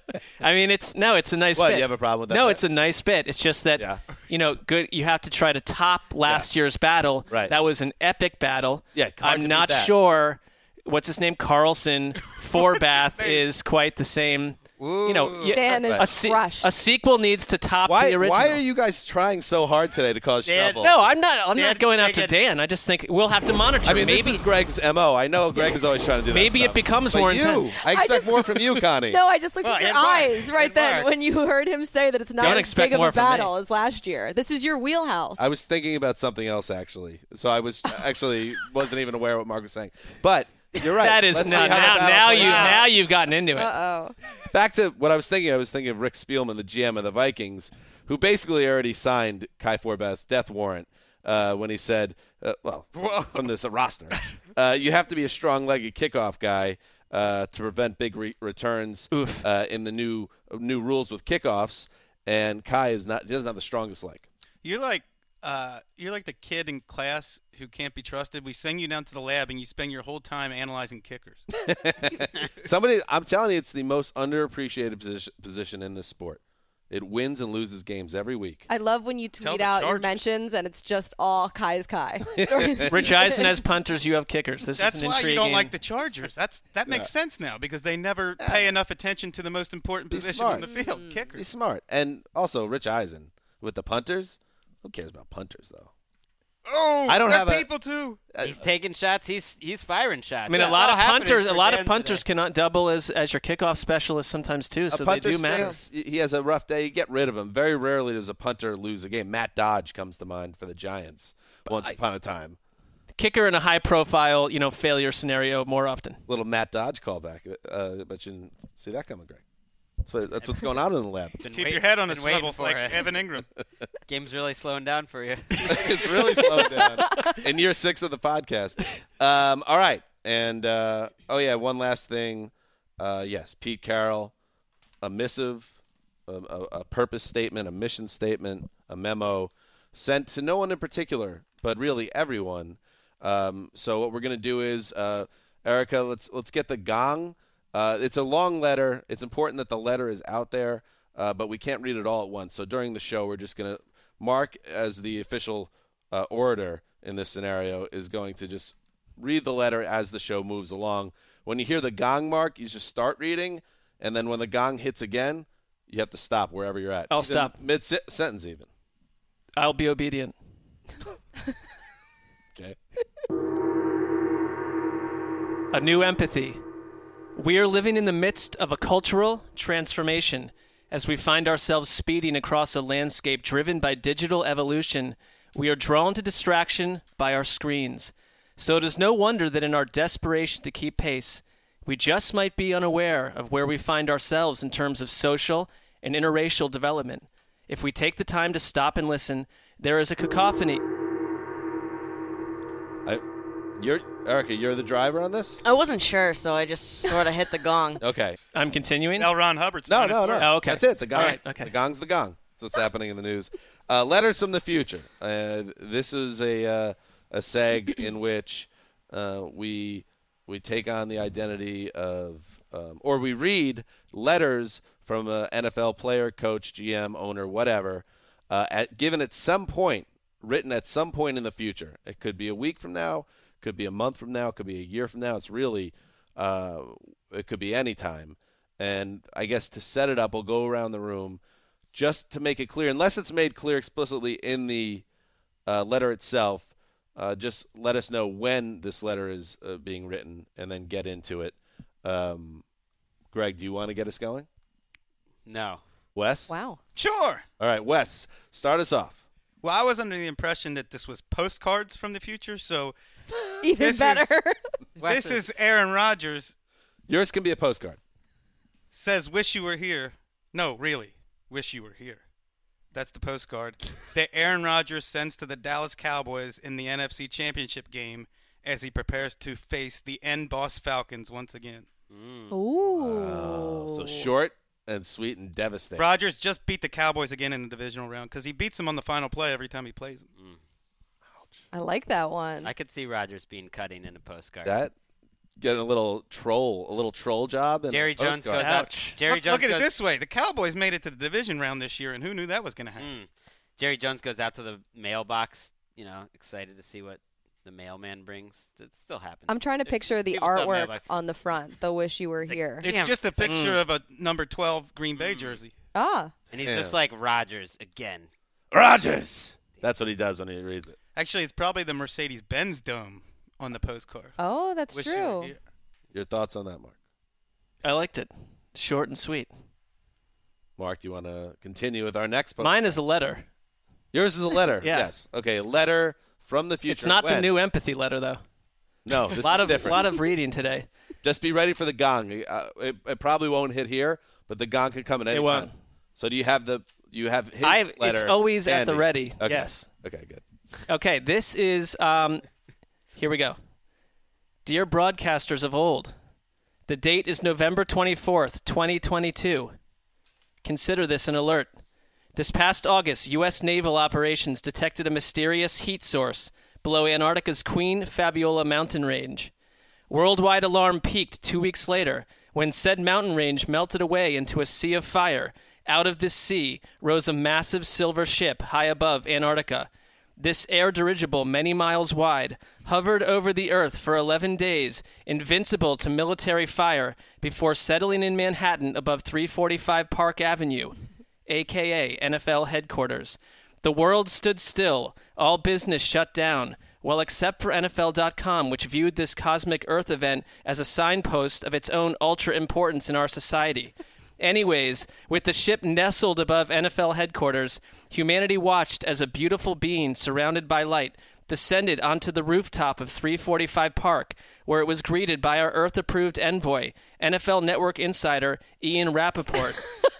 [SPEAKER 6] I mean, it's no, it's a nice
[SPEAKER 2] What,
[SPEAKER 6] bit.
[SPEAKER 2] you have a problem with that
[SPEAKER 6] No,
[SPEAKER 2] bit?
[SPEAKER 6] it's a nice bit. It's just that
[SPEAKER 2] Yeah.
[SPEAKER 6] you know, good. You have to try to top last year's battle.
[SPEAKER 2] Right.
[SPEAKER 6] That was an epic battle.
[SPEAKER 2] Yeah, hard to
[SPEAKER 6] I'm
[SPEAKER 2] beat
[SPEAKER 6] not
[SPEAKER 2] that.
[SPEAKER 6] sure. What's his name? Carlson Forbath is quite the same. You know, y-
[SPEAKER 4] Dan is
[SPEAKER 6] a, se-
[SPEAKER 4] crushed.
[SPEAKER 6] a sequel needs to top
[SPEAKER 2] Why,
[SPEAKER 6] the original.
[SPEAKER 2] why are you guys trying so hard today to cause
[SPEAKER 3] Dan-
[SPEAKER 2] trouble?
[SPEAKER 6] No, I'm not. I'm
[SPEAKER 3] Dan,
[SPEAKER 6] not going after
[SPEAKER 3] take it.
[SPEAKER 6] Dan. I just think we'll have to monitor.
[SPEAKER 2] I mean,
[SPEAKER 6] maybe
[SPEAKER 2] this is Greg's M O. I know Greg is always trying to do that
[SPEAKER 6] Maybe
[SPEAKER 2] stuff.
[SPEAKER 6] it becomes
[SPEAKER 2] But
[SPEAKER 6] more
[SPEAKER 2] you,
[SPEAKER 6] intense.
[SPEAKER 2] I expect
[SPEAKER 4] just-
[SPEAKER 2] more from you, Connie.
[SPEAKER 4] No, I just looked
[SPEAKER 3] Well,
[SPEAKER 4] at your
[SPEAKER 3] and Mark.
[SPEAKER 4] eyes right
[SPEAKER 3] And
[SPEAKER 4] then
[SPEAKER 3] Mark.
[SPEAKER 4] when you heard him say that it's not
[SPEAKER 6] Don't
[SPEAKER 4] as
[SPEAKER 6] expect
[SPEAKER 4] big of
[SPEAKER 6] more
[SPEAKER 4] a
[SPEAKER 6] from me.
[SPEAKER 4] battle as last year. This is your wheelhouse.
[SPEAKER 2] I was thinking about something else, actually. So I was actually wasn't even aware of what Mark was saying. But you're right.
[SPEAKER 6] That is
[SPEAKER 2] Let's
[SPEAKER 6] now
[SPEAKER 2] see how the
[SPEAKER 6] now,
[SPEAKER 2] battle
[SPEAKER 6] now
[SPEAKER 2] plays
[SPEAKER 6] you
[SPEAKER 2] out.
[SPEAKER 6] now you've gotten into it.
[SPEAKER 4] Uh-oh.
[SPEAKER 2] Back to what I was thinking. I was thinking of Rick Spielman, the G M of the Vikings, who basically already signed Kai Forbath's death warrant uh, when he said, uh, well, from this roster, uh, you have to be a strong-legged kickoff guy uh, to prevent big re- returns
[SPEAKER 6] Oof.
[SPEAKER 2] uh, in the new new rules with kickoffs. And Kai is not; he doesn't have the strongest leg.
[SPEAKER 5] You're like uh, you're like the kid in class who can't be trusted. We send you down to the lab and you spend your whole time analyzing kickers.
[SPEAKER 2] Somebody, I'm telling you, it's the most underappreciated position, position in this sport. It wins and loses games every week.
[SPEAKER 4] I love when you
[SPEAKER 5] Tell
[SPEAKER 4] tweet
[SPEAKER 5] the
[SPEAKER 4] out your
[SPEAKER 5] Chargers.
[SPEAKER 4] mentions and it's just all Kai's Kai. during the
[SPEAKER 6] Rich
[SPEAKER 4] season.
[SPEAKER 6] Eisen has punters. You have kickers. This
[SPEAKER 5] That's
[SPEAKER 6] is an
[SPEAKER 5] why
[SPEAKER 6] intriguing.
[SPEAKER 5] you don't like the Chargers. That's that makes sense now because they never pay enough attention to the most important
[SPEAKER 2] Be
[SPEAKER 5] position
[SPEAKER 2] smart.
[SPEAKER 5] on the field,
[SPEAKER 2] He's
[SPEAKER 5] kickers.
[SPEAKER 2] smart. And also, Rich Eisen with the punters. Who cares about punters, though?
[SPEAKER 5] Oh,
[SPEAKER 2] I don't
[SPEAKER 5] they're
[SPEAKER 2] have a-
[SPEAKER 5] people too.
[SPEAKER 3] He's taking shots. He's he's firing shots.
[SPEAKER 6] I mean,
[SPEAKER 3] That's
[SPEAKER 6] a lot
[SPEAKER 3] all
[SPEAKER 6] of
[SPEAKER 3] happening
[SPEAKER 6] punters. A
[SPEAKER 3] for
[SPEAKER 6] lot of
[SPEAKER 3] Dan
[SPEAKER 6] punters
[SPEAKER 3] today.
[SPEAKER 6] cannot double as as your kickoff specialist sometimes too. So
[SPEAKER 2] a
[SPEAKER 6] they
[SPEAKER 2] punter
[SPEAKER 6] do matter.
[SPEAKER 2] stinks. He has a rough day. You get rid of him. Very rarely does a punter lose a game. Matt Dodge comes to mind for the Giants once upon a time.
[SPEAKER 6] Kicker in a high profile, you know, failure scenario more often.
[SPEAKER 2] Little Matt Dodge callback. Uh, but you didn't see that coming, Greg. That's, what, that's what's going on in the lab.
[SPEAKER 3] Been
[SPEAKER 5] Keep
[SPEAKER 3] wait-
[SPEAKER 5] your head on a
[SPEAKER 3] been waiting
[SPEAKER 5] swivel
[SPEAKER 3] for
[SPEAKER 5] like
[SPEAKER 3] it.
[SPEAKER 5] Evan Ingram.
[SPEAKER 3] Game's really slowing down for you.
[SPEAKER 2] It's really slowed down in year six of the podcast. Um, all right. And, uh, oh, yeah, one last thing. Uh, yes, Pete Carroll, a missive, a, a, a purpose statement, a mission statement, a memo sent to no one in particular, but really everyone. Um, so what we're going to do is, uh, Erica, let's let's get the gong. Uh, it's a long letter. It's important that the letter is out there, uh, but we can't read it all at once. So during the show, we're just going to Mark, as the official uh, orator in this scenario, is going to just read the letter as the show moves along. When you hear the gong, Mark, you just start reading, and then when the gong hits again, you have to stop wherever you're at.
[SPEAKER 6] I'll
[SPEAKER 2] Even
[SPEAKER 6] stop.
[SPEAKER 2] mid-sentence even.
[SPEAKER 6] I'll be obedient.
[SPEAKER 2] Okay.
[SPEAKER 6] A new empathy. We are living in the midst of a cultural transformation as we find ourselves speeding across a landscape driven by digital evolution. We are drawn to distraction by our screens. So it is no wonder that in our desperation to keep pace, we just might be unaware of where we find ourselves in terms of social and interracial development. If we take the time to stop and listen, there is a cacophony.
[SPEAKER 2] I, you're Erica. You're the driver on this.
[SPEAKER 10] I wasn't sure, so I just sort of hit the gong.
[SPEAKER 2] Okay.
[SPEAKER 6] I'm continuing.
[SPEAKER 5] L. Ron Hubbard's
[SPEAKER 2] No,
[SPEAKER 5] finest
[SPEAKER 2] no, no.
[SPEAKER 5] work.
[SPEAKER 6] Oh, okay.
[SPEAKER 2] That's it. The gong.
[SPEAKER 6] All right, okay.
[SPEAKER 2] The gong's the gong. That's what's happening in the news. Uh, letters from the future. Uh, this is a uh, a seg in which uh, we we take on the identity of um, or we read letters from an N F L player, coach, G M, owner, whatever, uh, at, given at some point, written at some point in the future. It could be a week from now, could be a month from now, could be a year from now. It's really, uh, it could be any time. And I guess to set it up, we'll go around the room just to make it clear, unless it's made clear explicitly in the uh, letter itself. Uh, just let us know when this letter is uh, being written, and then get into it. Um, Greg, do you want to get us going?
[SPEAKER 3] No.
[SPEAKER 2] Wes?
[SPEAKER 4] Wow.
[SPEAKER 5] Sure.
[SPEAKER 2] All right, Wes, start us off.
[SPEAKER 5] Well, I was under the impression that this was postcards from the future, so
[SPEAKER 4] Even
[SPEAKER 5] this
[SPEAKER 4] better.
[SPEAKER 5] Is, this is Aaron Rodgers.
[SPEAKER 2] Yours can be a postcard.
[SPEAKER 5] Says, wish you were here. No, really, wish you were here. That's the postcard that Aaron Rodgers sends to the Dallas Cowboys in the N F C Championship game as he prepares to face the N-Boss Falcons once again.
[SPEAKER 3] Mm.
[SPEAKER 4] Ooh.
[SPEAKER 2] Wow. So short and sweet and devastating.
[SPEAKER 5] Rodgers just beat the Cowboys again in the divisional round because he beats them on the final play every time he plays them.
[SPEAKER 3] Mm.
[SPEAKER 4] I like that one.
[SPEAKER 3] I could see Rodgers being cutting in a postcard.
[SPEAKER 2] That getting a little troll, a little troll job. And
[SPEAKER 3] Jerry Jones goes
[SPEAKER 2] out.
[SPEAKER 3] out. Jerry
[SPEAKER 5] look,
[SPEAKER 3] Jones
[SPEAKER 5] look at
[SPEAKER 3] goes,
[SPEAKER 5] it this way: the Cowboys made it to the division round this year, and who knew that was going to happen?
[SPEAKER 3] Mm. Jerry Jones goes out to the mailbox, you know, excited to see what the mailman brings. That still happens.
[SPEAKER 4] I'm trying to
[SPEAKER 3] There's
[SPEAKER 4] picture the
[SPEAKER 3] people still
[SPEAKER 4] artwork
[SPEAKER 3] mailbox.
[SPEAKER 4] on the front, the wish you were
[SPEAKER 3] It's like-
[SPEAKER 4] here.
[SPEAKER 5] It's
[SPEAKER 3] Damn.
[SPEAKER 5] just a
[SPEAKER 3] It's like-
[SPEAKER 5] picture of a number twelve Green Bay jersey.
[SPEAKER 4] Ah.
[SPEAKER 3] And he's
[SPEAKER 2] Yeah.
[SPEAKER 3] just like Rodgers again.
[SPEAKER 2] Rodgers. That's what he does when he reads it.
[SPEAKER 5] Actually, it's probably the Mercedes-Benz dome on the postcard.
[SPEAKER 4] Oh, that's
[SPEAKER 5] Wish you were
[SPEAKER 4] true.
[SPEAKER 5] here.
[SPEAKER 2] Your thoughts on that, Mark?
[SPEAKER 6] I liked it. Short and sweet.
[SPEAKER 2] Mark, do you want to continue with our next post?
[SPEAKER 6] Mine is a letter.
[SPEAKER 2] Yours is a letter.
[SPEAKER 6] Yeah.
[SPEAKER 2] Yes. Okay, a letter from the future.
[SPEAKER 6] It's not the
[SPEAKER 2] When?
[SPEAKER 6] new empathy letter, though.
[SPEAKER 2] No, this
[SPEAKER 6] A lot
[SPEAKER 2] is
[SPEAKER 6] of
[SPEAKER 2] different.
[SPEAKER 6] lot of reading today.
[SPEAKER 2] Just be ready for the gong. Uh, it, it probably won't hit here, but the gong can come at any
[SPEAKER 6] It won't.
[SPEAKER 2] time. So do you have the you have his
[SPEAKER 6] I've-
[SPEAKER 2] letter?
[SPEAKER 6] it's always at the
[SPEAKER 2] handy?
[SPEAKER 6] ready,
[SPEAKER 2] Okay.
[SPEAKER 6] yes.
[SPEAKER 2] Okay, good.
[SPEAKER 6] Okay, this is um here we go. Dear broadcasters of old, the date is November twenty-fourth, twenty twenty-two. Consider this an alert. This past August, U S naval operations detected a mysterious heat source below Antarctica's Queen Fabiola mountain range. Worldwide alarm peaked two weeks later when said mountain range melted away into a sea of fire. Out of this sea rose a massive silver ship high above Antarctica. This air dirigible, many miles wide, hovered over the Earth for eleven days, invincible to military fire, before settling in Manhattan above three forty-five Park Avenue, a k a. N F L headquarters. The world stood still, all business shut down, well, except for N F L dot com, which viewed this cosmic Earth event as a signpost of its own ultra importance in our society. Anyways, with the ship nestled above N F L headquarters, humanity watched as a beautiful being surrounded by light descended onto the rooftop of three forty-five Park, where it was greeted by our Earth-approved envoy, N F L Network insider Ian Rappaport.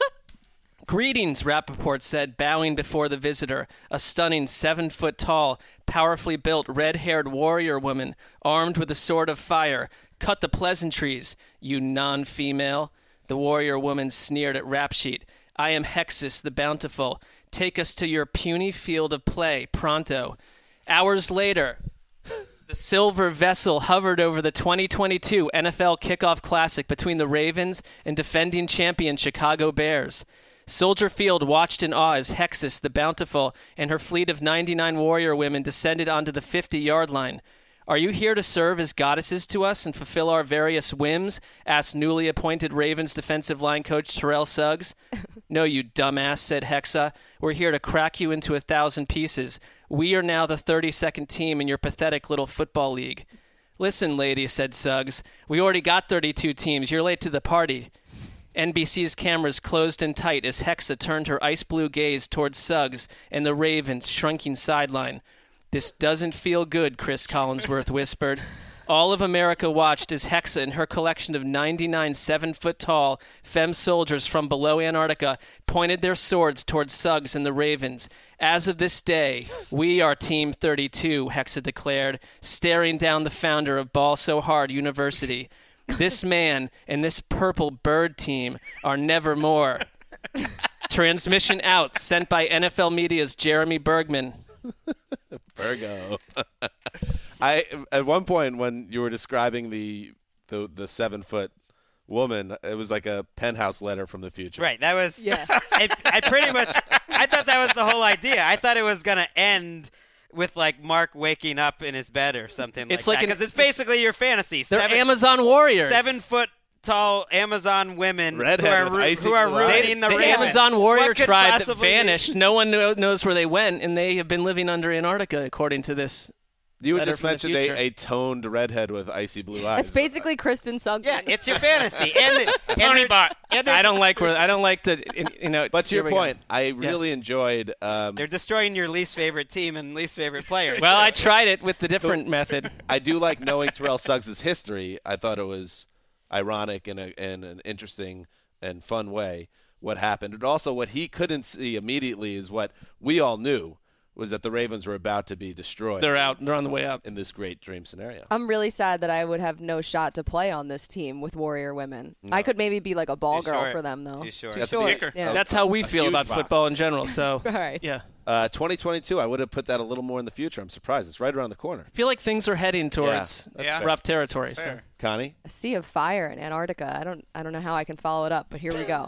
[SPEAKER 6] Greetings, Rappaport said, bowing before the visitor, a stunning seven-foot-tall, powerfully built, red-haired warrior woman armed with a sword of fire. Cut the pleasantries, you non-female. The warrior woman sneered at Rapsheet. I am Hexus the Bountiful. Take us to your puny field of play, pronto. Hours later, the silver vessel hovered over the twenty twenty-two N F L Kickoff Classic between the Ravens and defending champion Chicago Bears. Soldier Field watched in awe as Hexus the Bountiful and her fleet of ninety-nine warrior women descended onto the fifty-yard line. Are you here to serve as goddesses to us and fulfill our various whims? Asked newly appointed Ravens defensive line coach Terrell Suggs. No, you dumbass, said Hexa. We're here to crack you into a thousand pieces. We are now the thirty-second team in your pathetic little football league. Listen, lady, said Suggs. We already got thirty-two teams. You're late to the party. N B C's cameras closed in tight as Hexa turned her ice blue gaze towards Suggs and the Ravens' shrinking sideline. This doesn't feel good, Chris Collinsworth whispered. All of America watched as Hexa and her collection of ninety-nine seven-foot-tall femme soldiers from below Antarctica pointed their swords towards Suggs and the Ravens. As of this day, we are Team thirty-two, Hexa declared, staring down the founder of Ball So Hard University. This man and this purple bird team are nevermore. Transmission out, sent by N F L Media's Jeremy Bergman.
[SPEAKER 2] Virgo. I at one point when you were describing the the, the seven foot woman. It was like a penthouse letter from the future.
[SPEAKER 3] Right. That was.
[SPEAKER 4] Yeah.
[SPEAKER 3] I, I pretty much. I thought that was the whole idea. I thought it was gonna end with like Mark waking up in his bed or something
[SPEAKER 6] It's
[SPEAKER 3] like
[SPEAKER 6] like
[SPEAKER 3] that.
[SPEAKER 6] an-
[SPEAKER 3] Because it's basically your fantasy.
[SPEAKER 6] They're
[SPEAKER 3] Seven,
[SPEAKER 6] Amazon warriors.
[SPEAKER 3] seven foot tall Amazon women
[SPEAKER 2] Redhead
[SPEAKER 3] who are,
[SPEAKER 2] with
[SPEAKER 3] ru-
[SPEAKER 2] icy
[SPEAKER 3] who are
[SPEAKER 2] blue
[SPEAKER 3] ruining
[SPEAKER 2] eyes.
[SPEAKER 3] the,
[SPEAKER 6] the
[SPEAKER 3] Raven.
[SPEAKER 6] Amazon warrior
[SPEAKER 3] What could
[SPEAKER 6] tribe that
[SPEAKER 3] possibly be-
[SPEAKER 6] vanished. No one kno- knows where they went, and they have been living under Antarctica, according to this.
[SPEAKER 2] You had
[SPEAKER 6] Letter
[SPEAKER 2] just
[SPEAKER 6] from the
[SPEAKER 2] mentioned
[SPEAKER 6] future.
[SPEAKER 2] a, a toned redhead with icy blue eyes.
[SPEAKER 4] It's basically Kristen Sugden.
[SPEAKER 3] Yeah, it's your fantasy. And, the, and
[SPEAKER 6] Pony
[SPEAKER 3] they're-
[SPEAKER 6] bot.
[SPEAKER 3] and they're-
[SPEAKER 6] I don't like where I don't like to. You know.
[SPEAKER 2] But to
[SPEAKER 6] here
[SPEAKER 2] your
[SPEAKER 6] we go.
[SPEAKER 2] point, I really enjoyed. Um,
[SPEAKER 3] They're destroying your least favorite team and least favorite player.
[SPEAKER 6] Well, I tried it with the different method.
[SPEAKER 2] I do like knowing Terrell Suggs' history. I thought it was ironic in, a, in an interesting and fun way what happened. And also what he couldn't see immediately is what we all knew, was that the Ravens were about to be destroyed.
[SPEAKER 6] They're out. They're on the way out.
[SPEAKER 2] In this great dream scenario.
[SPEAKER 4] I'm really sad that I would have no shot to play on this team with Warrior women. I could maybe be like a ball
[SPEAKER 3] Too
[SPEAKER 4] girl
[SPEAKER 3] short.
[SPEAKER 4] for them, though.
[SPEAKER 3] Too short.
[SPEAKER 4] Too
[SPEAKER 2] You have to be
[SPEAKER 4] short.
[SPEAKER 5] kicker.
[SPEAKER 4] Yeah.
[SPEAKER 6] That's how we feel
[SPEAKER 2] huge
[SPEAKER 6] about
[SPEAKER 2] box.
[SPEAKER 6] football in general. So,
[SPEAKER 4] All right.
[SPEAKER 6] yeah.
[SPEAKER 2] Uh, twenty twenty-two, I would have put that a little more in the future. I'm surprised. It's right around the corner.
[SPEAKER 6] I feel like things are heading towards
[SPEAKER 2] that's
[SPEAKER 5] Yeah.
[SPEAKER 6] rough territory. So.
[SPEAKER 5] Fair.
[SPEAKER 2] Connie?
[SPEAKER 4] A sea of fire in Antarctica. I don't I don't know how I can follow it up, but here we go.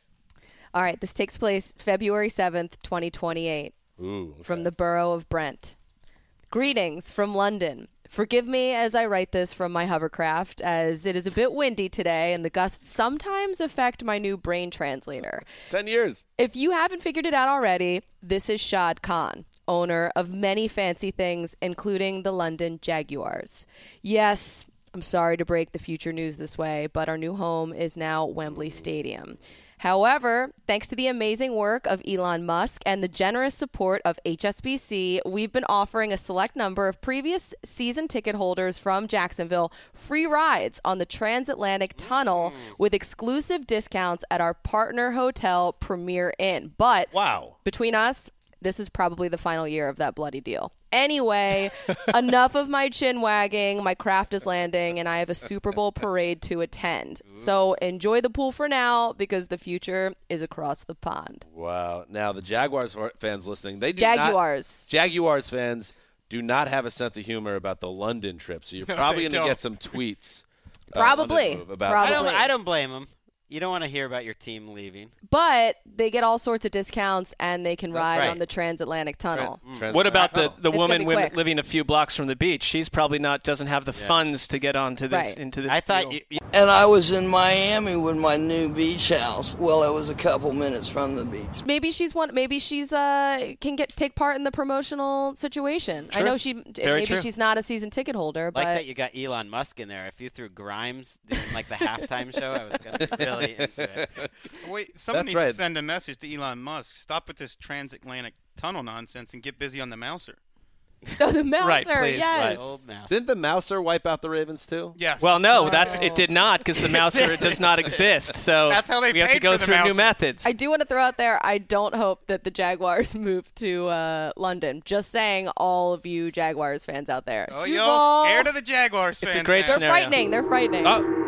[SPEAKER 4] All right, this takes place February seventh, twenty twenty-eight,
[SPEAKER 2] Ooh. Okay.
[SPEAKER 4] from the borough of Brent. Greetings from London. Forgive me as I write this from my hovercraft, as it is a bit windy today and the gusts sometimes affect my new brain translator.
[SPEAKER 2] Ten years.
[SPEAKER 4] If you haven't figured it out already, this is Shad Khan, owner of many fancy things, including the London Jaguars. Yes, I'm sorry to break the future news this way, but our new home is now Wembley Stadium. However, thanks to the amazing work of Elon Musk and the generous support of H S B C, we've been offering a select number of previous season ticket holders from Jacksonville free rides on the Transatlantic Tunnel with exclusive discounts at our partner hotel, Premier Inn. But
[SPEAKER 2] Wow.
[SPEAKER 4] between us, this is probably the final year of that bloody deal. Anyway, enough of my chin wagging. My craft is landing, and I have a Super Bowl parade to attend. So enjoy the pool for now, because the future is across the pond.
[SPEAKER 2] Wow. Now, the Jaguars fans listening, they do not-
[SPEAKER 4] Jaguars.
[SPEAKER 2] Jaguars fans do not have a sense of humor about the London trip, so you're probably
[SPEAKER 5] they
[SPEAKER 2] going to
[SPEAKER 5] don't.
[SPEAKER 2] get some tweets. uh,
[SPEAKER 4] Probably.
[SPEAKER 2] on this move about
[SPEAKER 3] I don't.
[SPEAKER 4] Probably.
[SPEAKER 3] I don't blame them. You don't want to hear about your team leaving.
[SPEAKER 4] But they get all sorts of discounts, and they can
[SPEAKER 3] That's
[SPEAKER 4] ride
[SPEAKER 3] right.
[SPEAKER 4] on the Transatlantic Tunnel.
[SPEAKER 2] Trans-
[SPEAKER 6] What about the,
[SPEAKER 2] Oh.
[SPEAKER 6] the
[SPEAKER 4] It's
[SPEAKER 6] woman
[SPEAKER 4] gonna be
[SPEAKER 6] women
[SPEAKER 4] quick.
[SPEAKER 6] living a few blocks from the beach? She's probably not doesn't have the funds to get onto this
[SPEAKER 4] Right.
[SPEAKER 6] into this.
[SPEAKER 3] I thought
[SPEAKER 6] deal.
[SPEAKER 3] you, you,
[SPEAKER 11] And I was in Miami with my new beach house. Well, it was a couple minutes from the beach.
[SPEAKER 4] Maybe she's one. Maybe she's uh can get take part in the promotional situation. I
[SPEAKER 6] True.
[SPEAKER 4] know she.
[SPEAKER 6] Very
[SPEAKER 4] maybe
[SPEAKER 6] true.
[SPEAKER 4] she's not a season ticket holder,
[SPEAKER 3] like
[SPEAKER 4] but
[SPEAKER 3] that you got Elon Musk in there. If you threw Grimes doing like the halftime show, I was gonna be really into it.
[SPEAKER 5] Wait, someone
[SPEAKER 2] That's
[SPEAKER 5] needs to
[SPEAKER 2] right.
[SPEAKER 5] send a message to Elon Musk. Stop with this transatlantic tunnel nonsense and get busy on the Mouser.
[SPEAKER 4] oh, the Mouser.
[SPEAKER 6] Right, please,
[SPEAKER 4] yes.
[SPEAKER 6] right.
[SPEAKER 3] Old mouse.
[SPEAKER 2] Didn't the Mouser wipe out the Ravens, too?
[SPEAKER 5] Yes.
[SPEAKER 6] Well, no, that's it. Did not because the Mouser does not exist. So
[SPEAKER 5] That's how they
[SPEAKER 6] we have to
[SPEAKER 5] paid
[SPEAKER 6] go
[SPEAKER 5] for the
[SPEAKER 6] through new
[SPEAKER 5] Mouser.
[SPEAKER 6] methods.
[SPEAKER 4] I do want to throw out there, I don't hope that the Jaguars move to uh, London. Just saying, all of you Jaguars fans out there.
[SPEAKER 5] Oh,
[SPEAKER 4] Duval,
[SPEAKER 5] y'all scared of the Jaguars
[SPEAKER 6] It's a
[SPEAKER 5] fans
[SPEAKER 6] great
[SPEAKER 5] now.
[SPEAKER 4] They're
[SPEAKER 6] scenario.
[SPEAKER 4] frightening. They're frightening.
[SPEAKER 2] Oh,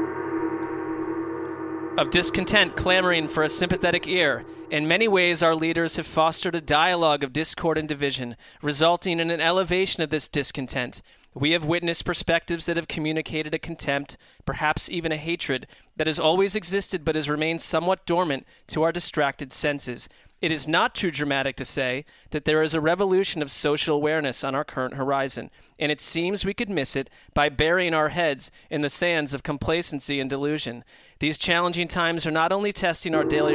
[SPEAKER 6] Of discontent clamoring for a sympathetic ear. In many ways, our leaders have fostered a dialogue of discord and division, resulting in an elevation of this discontent. We have witnessed perspectives that have communicated a contempt, perhaps even a hatred, that has always existed but has remained somewhat dormant to our distracted senses. It is not too dramatic to say that there is a revolution of social awareness on our current horizon, and it seems we could miss it by burying our heads in the sands of complacency and delusion. These challenging times are not only testing our daily...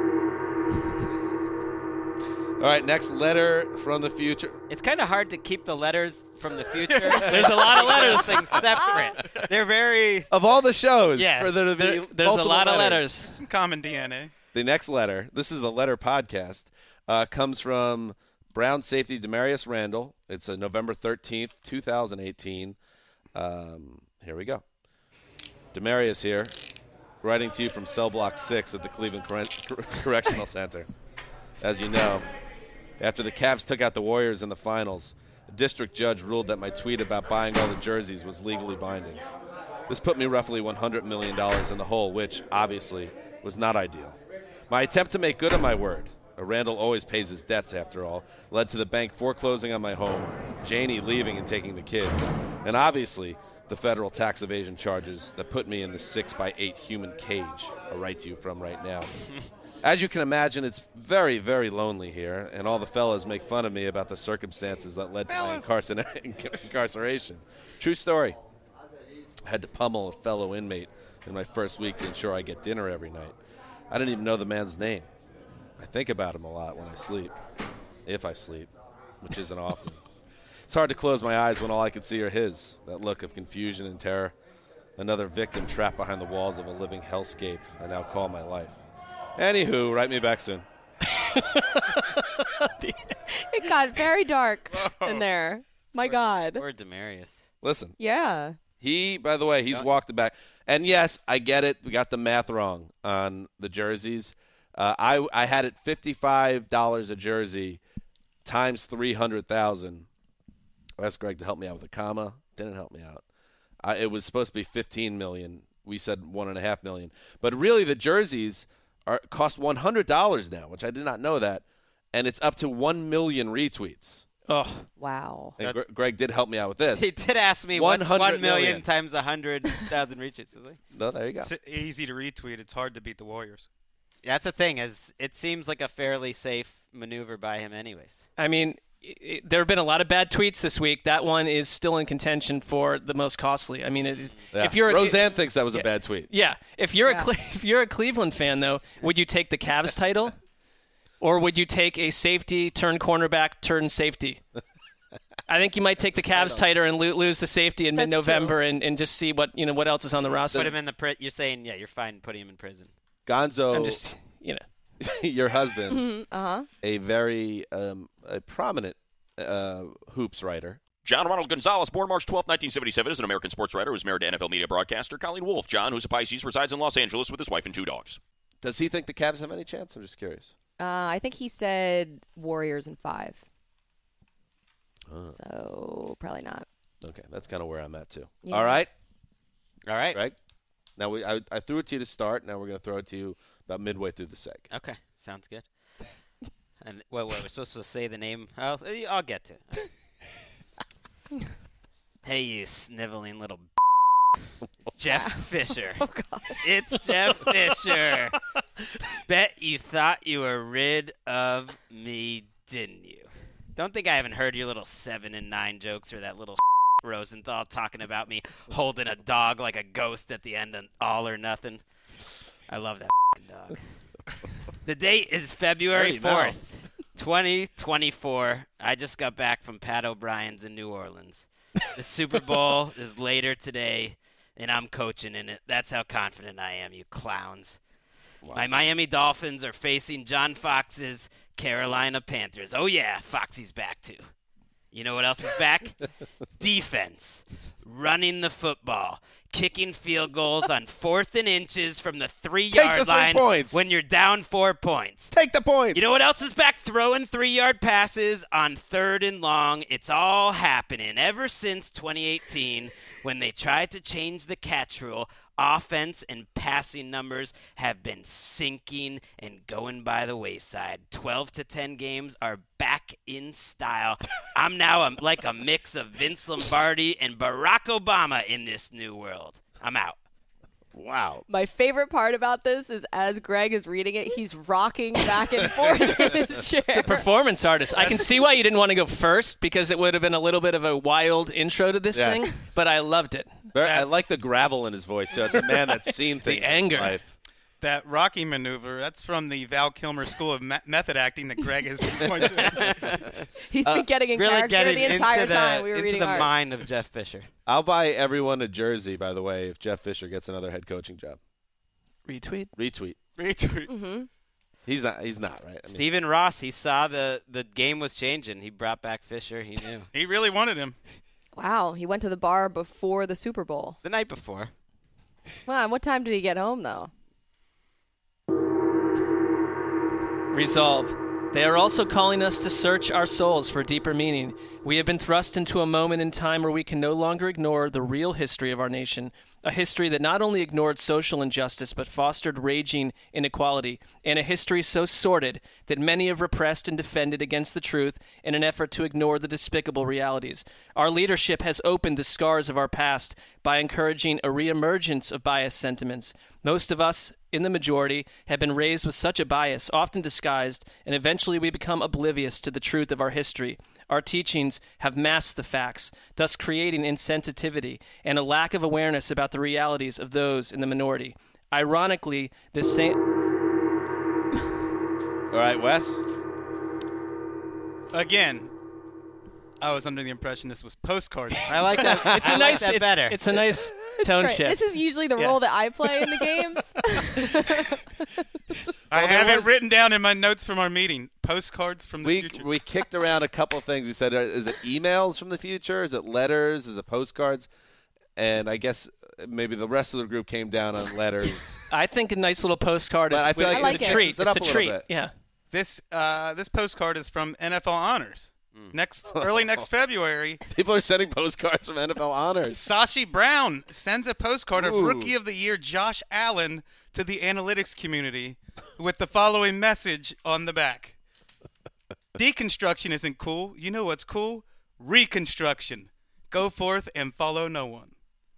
[SPEAKER 2] all right, next letter from the future.
[SPEAKER 3] It's kind of hard to keep the letters from the future.
[SPEAKER 6] There's a lot of letters.
[SPEAKER 3] Things separate. They're very.
[SPEAKER 2] Of all the shows,
[SPEAKER 3] Yeah.
[SPEAKER 2] for there to be
[SPEAKER 6] There- there's a
[SPEAKER 2] multiple
[SPEAKER 6] lot of
[SPEAKER 2] letters.
[SPEAKER 6] letters.
[SPEAKER 5] Some common D N A.
[SPEAKER 2] The next letter, this is the letter podcast, uh, comes from Brown safety Demarius Randall. It's uh, November thirteenth, twenty eighteen. Um, here we go. Demarius here, writing to you from cell block six at the Cleveland Corre- Correctional Center. As you know, after the Cavs took out the Warriors in the finals, a district judge ruled that my tweet about buying all the jerseys was legally binding. This put me roughly one hundred million dollars in the hole, which, obviously, was not ideal. My attempt to make good on my word, a Randall always pays his debts after all, led to the bank foreclosing on my home, Janie leaving and taking the kids, and obviously the federal tax evasion charges that put me in the six by eight human cage I write to you from right now. As you can imagine, it's very, very lonely here, and all the fellas make fun of me about the circumstances that led to my incarcer- incarceration. True story. I had to pummel a fellow inmate in my first week to ensure I get dinner every night. I didn't even know the man's name. I think about him a lot when I sleep, if I sleep, which isn't often. It's hard to close my eyes when all I can see are his, that look of confusion and terror. Another victim trapped behind the walls of a living hellscape I now call my life. Anywho, write me back soon.
[SPEAKER 4] It got very dark in there. My God.
[SPEAKER 3] Or Demarius.
[SPEAKER 2] Listen.
[SPEAKER 4] Yeah.
[SPEAKER 2] He, by the way, he's Don't. walked it back. And, yes, I get it. We got the math wrong on the jerseys. Uh, I I had it fifty-five dollars a jersey times three hundred thousand dollars. I asked Greg to help me out with a comma. Didn't help me out. Uh, it was supposed to be fifteen million dollars. We said one point five million dollars. But really the jerseys are cost one hundred dollars now, which I did not know that. And it's up to one million retweets.
[SPEAKER 6] Oh,
[SPEAKER 4] wow.
[SPEAKER 2] And Gre- Greg did help me out with this.
[SPEAKER 3] He did ask me what's one million times one hundred thousand retweets. Is he?
[SPEAKER 2] No, there you go.
[SPEAKER 5] It's easy to retweet. It's hard to beat the Warriors.
[SPEAKER 3] That's the thing. Is it seems like a fairly safe maneuver by him anyways.
[SPEAKER 6] I mean, it, there have been a lot of bad tweets this week. That one is still in contention for the most costly. I mean, it is,
[SPEAKER 2] yeah.
[SPEAKER 6] if you're
[SPEAKER 2] Roseanne
[SPEAKER 6] it,
[SPEAKER 2] thinks that was
[SPEAKER 6] yeah,
[SPEAKER 2] a bad tweet.
[SPEAKER 6] Yeah. If you're
[SPEAKER 4] yeah.
[SPEAKER 6] a Cle- if you're a Cleveland fan, though, would you take the Cavs title? Or would you take a safety, turn cornerback, turn safety? I think you might take the Cavs tighter and lo- lose the safety in
[SPEAKER 4] That's
[SPEAKER 6] mid-November and, and just see what you know what else is on the roster.
[SPEAKER 3] Put him in the pri- You're saying, yeah, you're fine putting him in prison.
[SPEAKER 2] Gonzo,
[SPEAKER 6] I'm just, you know.
[SPEAKER 2] your husband,
[SPEAKER 4] uh-huh.
[SPEAKER 2] a very um, a prominent uh, hoops writer.
[SPEAKER 1] John Ronald Gonzalez, born March twelfth, nineteen seventy-seven, is an American sports writer who is married to N F L media broadcaster Colleen Wolfe. John, who's a Pisces, resides in Los Angeles with his wife and two dogs.
[SPEAKER 2] Does he think the Cavs have any chance? I'm just curious.
[SPEAKER 4] Uh, I think he said Warriors in five.
[SPEAKER 2] Oh.
[SPEAKER 4] So probably not.
[SPEAKER 2] Okay, that's kind of where I'm at too.
[SPEAKER 4] Yeah.
[SPEAKER 2] All right.
[SPEAKER 3] All right.
[SPEAKER 2] Right. Now we I, I threw it to you to start. Now we're going to throw it to you about midway through the seg.
[SPEAKER 3] Okay, sounds good. And what, what we're supposed to say the name? Oh, I'll get to it. Hey, you sniveling little. It's Jeff Fisher.
[SPEAKER 4] Oh God.
[SPEAKER 3] It's Jeff Fisher. Bet you thought you were rid of me, didn't you? Don't think I haven't heard your little seven and nine jokes or that little Rosenthal talking about me holding a dog like a ghost at the end of All or Nothing. I love that dog. The date is February fourth, twenty twenty-four. I just got back from Pat O'Brien's in New Orleans. The Super Bowl is later today, and I'm coaching in it. That's how confident I am, you clowns. Wow. My Miami Dolphins are facing John Fox's Carolina Panthers. Oh, yeah, Foxy's back, too. You know what else is back? Defense. Running the football. Kicking field goals on fourth and inches from the three-yard line
[SPEAKER 2] points.
[SPEAKER 3] when you're down four points.
[SPEAKER 2] Take the points.
[SPEAKER 3] You know what else is back? Throwing three-yard passes on third and long. It's all happening ever since twenty eighteen when they tried to change the catch rule. Offense and passing numbers have been sinking and going by the wayside. twelve to ten games are back in style. I'm now a, like a mix of Vince Lombardi and Barack Obama in this new world. I'm out.
[SPEAKER 2] Wow.
[SPEAKER 4] My favorite part about this is as Greg is reading it, he's rocking back and forth in his chair.
[SPEAKER 6] It's a performance artist. I can see why you didn't want to go first because it would have been a little bit of a wild intro to this
[SPEAKER 2] Yes.
[SPEAKER 6] thing, but I loved it.
[SPEAKER 2] Very, I like the gravel in his voice, so it's a man that's seen things
[SPEAKER 6] The anger.
[SPEAKER 2] in his life.
[SPEAKER 5] That Rocky maneuver, that's from the Val Kilmer School of me- Method Acting that Greg has been pointing to.
[SPEAKER 4] He's been getting in
[SPEAKER 3] Really
[SPEAKER 4] character
[SPEAKER 3] getting
[SPEAKER 4] the entire
[SPEAKER 3] into the,
[SPEAKER 4] time we were
[SPEAKER 3] into
[SPEAKER 4] reading
[SPEAKER 3] the
[SPEAKER 4] art.
[SPEAKER 3] mind of Jeff Fisher.
[SPEAKER 2] I'll buy everyone a jersey, by the way, if Jeff Fisher gets another head coaching job.
[SPEAKER 6] Retweet.
[SPEAKER 2] Retweet.
[SPEAKER 5] Retweet.
[SPEAKER 4] Mm-hmm.
[SPEAKER 2] He's not. He's not right. I mean,
[SPEAKER 3] Stephen Ross, he saw the, the game was changing. He brought back Fisher. He knew.
[SPEAKER 5] He really wanted him.
[SPEAKER 4] Wow, he went to the bar before the Super Bowl.
[SPEAKER 3] The night before.
[SPEAKER 4] Wow, what time did he get home, though?
[SPEAKER 6] Resolve. They are also calling us to search our souls for deeper meaning. We have been thrust into a moment in time where we can no longer ignore the real history of our nation, a history that not only ignored social injustice but fostered raging inequality, and a history so sordid that many have repressed and defended against the truth in an effort to ignore the despicable realities. Our leadership has opened the scars of our past, by encouraging a reemergence of biased sentiments. Most of us, in the majority, have been raised with such a bias, often disguised, and eventually we become oblivious to the truth of our history. Our teachings have masked the facts, thus creating insensitivity and a lack of awareness about the realities of those in the minority. Ironically, this same...
[SPEAKER 2] All right, Wes?
[SPEAKER 5] Again, I was under the impression this was postcards.
[SPEAKER 3] I like that.
[SPEAKER 6] It's a
[SPEAKER 3] I
[SPEAKER 6] nice,
[SPEAKER 3] like that
[SPEAKER 6] it's,
[SPEAKER 3] better.
[SPEAKER 6] It's a nice tone
[SPEAKER 4] Great.
[SPEAKER 6] shift.
[SPEAKER 4] This is usually the
[SPEAKER 6] Yeah.
[SPEAKER 4] role that I play in the games.
[SPEAKER 5] I
[SPEAKER 2] Well,
[SPEAKER 5] have
[SPEAKER 2] there
[SPEAKER 5] it
[SPEAKER 2] was-
[SPEAKER 5] written down in my notes from our meeting. Postcards from the
[SPEAKER 2] We
[SPEAKER 5] future.
[SPEAKER 2] we kicked around a couple things. We said, uh, is it emails from the future? Is it letters? Is it postcards? And I guess maybe the rest of the group came down on letters.
[SPEAKER 6] I think a nice little postcard is
[SPEAKER 2] But I feel like
[SPEAKER 4] I like
[SPEAKER 6] it's a
[SPEAKER 4] it.
[SPEAKER 6] treat.
[SPEAKER 2] Mixes it up
[SPEAKER 6] It's
[SPEAKER 2] a
[SPEAKER 6] a
[SPEAKER 2] little
[SPEAKER 6] treat.
[SPEAKER 2] bit.
[SPEAKER 6] Yeah.
[SPEAKER 5] This uh, this postcard is from N F L Honors. Next early next February,
[SPEAKER 2] People are sending postcards from N F L Honors.
[SPEAKER 5] Sashi Brown sends a postcard of
[SPEAKER 2] Ooh.
[SPEAKER 5] Rookie of the Year Josh Allen to the analytics community with the following message on the back. Deconstruction isn't cool. You know what's cool? Reconstruction. Go forth and follow no one.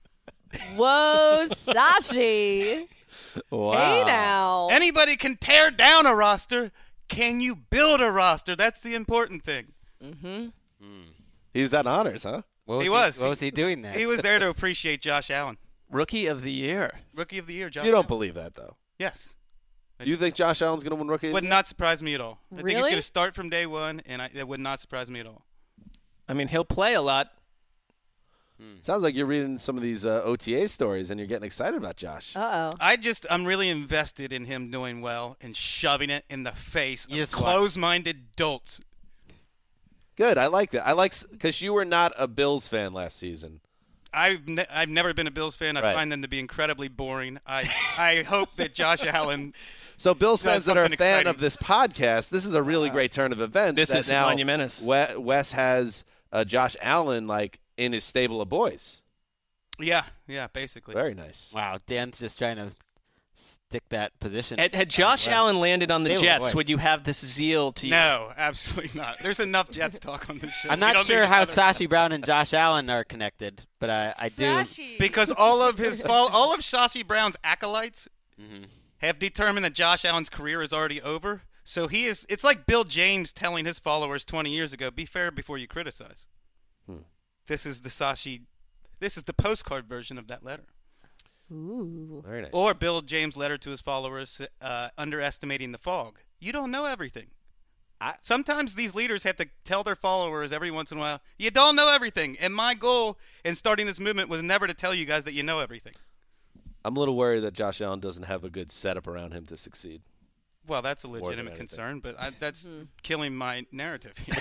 [SPEAKER 4] Whoa, Sashi.
[SPEAKER 2] Wow.
[SPEAKER 4] Hey now.
[SPEAKER 5] Anybody can tear down a roster. Can you build a roster? That's the important thing.
[SPEAKER 4] Mm-hmm.
[SPEAKER 2] He was at Honors, huh?
[SPEAKER 3] What was
[SPEAKER 5] He was.
[SPEAKER 3] What was he doing there?
[SPEAKER 5] He was there to appreciate Josh Allen.
[SPEAKER 6] Rookie of the year.
[SPEAKER 5] Rookie of the Year, Josh
[SPEAKER 2] You don't
[SPEAKER 5] Allen.
[SPEAKER 2] believe that, though.
[SPEAKER 5] Yes.
[SPEAKER 2] You think Josh Allen's going to win Rookie of
[SPEAKER 5] Would
[SPEAKER 2] the Year?
[SPEAKER 5] not surprise me at all. I think he's
[SPEAKER 4] Really?
[SPEAKER 5] going to start from day one, and I, it would not surprise me at all.
[SPEAKER 6] I mean, he'll play a lot.
[SPEAKER 2] Sounds like you're reading some of these uh, O T A stories and you're getting excited about Josh.
[SPEAKER 4] Uh-oh.
[SPEAKER 5] I just, I'm really invested in him doing well and shoving it in the face
[SPEAKER 3] You
[SPEAKER 5] of
[SPEAKER 3] just want-
[SPEAKER 5] close-minded dolts.
[SPEAKER 2] Good. I like that. I like because you were not a Bills fan last season.
[SPEAKER 5] I've ne- I've never been a Bills fan. I
[SPEAKER 2] Right.
[SPEAKER 5] find them to be incredibly boring. I I hope that Josh Allen.
[SPEAKER 2] So Bills
[SPEAKER 5] Does
[SPEAKER 2] fans that are a fan
[SPEAKER 5] something exciting.
[SPEAKER 2] of this podcast, this is a really great turn of events.
[SPEAKER 6] This
[SPEAKER 2] that
[SPEAKER 6] is
[SPEAKER 2] now
[SPEAKER 6] monumentous.
[SPEAKER 2] We- Wes has uh, Josh Allen like in his stable of boys.
[SPEAKER 5] Yeah, yeah, basically.
[SPEAKER 2] Very nice.
[SPEAKER 3] Wow, Dan's just trying to stick that position.
[SPEAKER 6] Had, had Josh
[SPEAKER 3] Wow.
[SPEAKER 6] Allen landed on the
[SPEAKER 3] Stay with
[SPEAKER 6] Jets,
[SPEAKER 3] Wes.
[SPEAKER 6] would you have this zeal to you?
[SPEAKER 5] No, absolutely not. There's enough Jets talk on this show.
[SPEAKER 3] I'm
[SPEAKER 5] We
[SPEAKER 3] not
[SPEAKER 5] don't
[SPEAKER 3] sure
[SPEAKER 5] need
[SPEAKER 3] how
[SPEAKER 5] another-
[SPEAKER 3] Sashi Brown and Josh Allen are connected, but I, I do.
[SPEAKER 5] because all of his all, all of Sashi Brown's acolytes
[SPEAKER 3] Mhm.
[SPEAKER 5] have determined that Josh Allen's career is already over. So he is. It's like Bill James telling his followers twenty years ago, "Be fair before you criticize."
[SPEAKER 2] Hmm.
[SPEAKER 5] This is the Sashi. This is the postcard version of that letter.
[SPEAKER 4] Ooh.
[SPEAKER 2] Very nice.
[SPEAKER 5] Or Bill James' letter to his followers, uh, underestimating the fog. You don't know everything. I, sometimes these leaders have to tell their followers every once in a while, you don't know everything. And my goal in starting this movement was never to tell you guys that you know everything.
[SPEAKER 2] I'm a little worried that Josh Allen doesn't have a good setup around him to succeed.
[SPEAKER 5] Well, that's a
[SPEAKER 2] than
[SPEAKER 5] legitimate
[SPEAKER 2] anything.
[SPEAKER 5] concern, but I, that's killing my narrative here.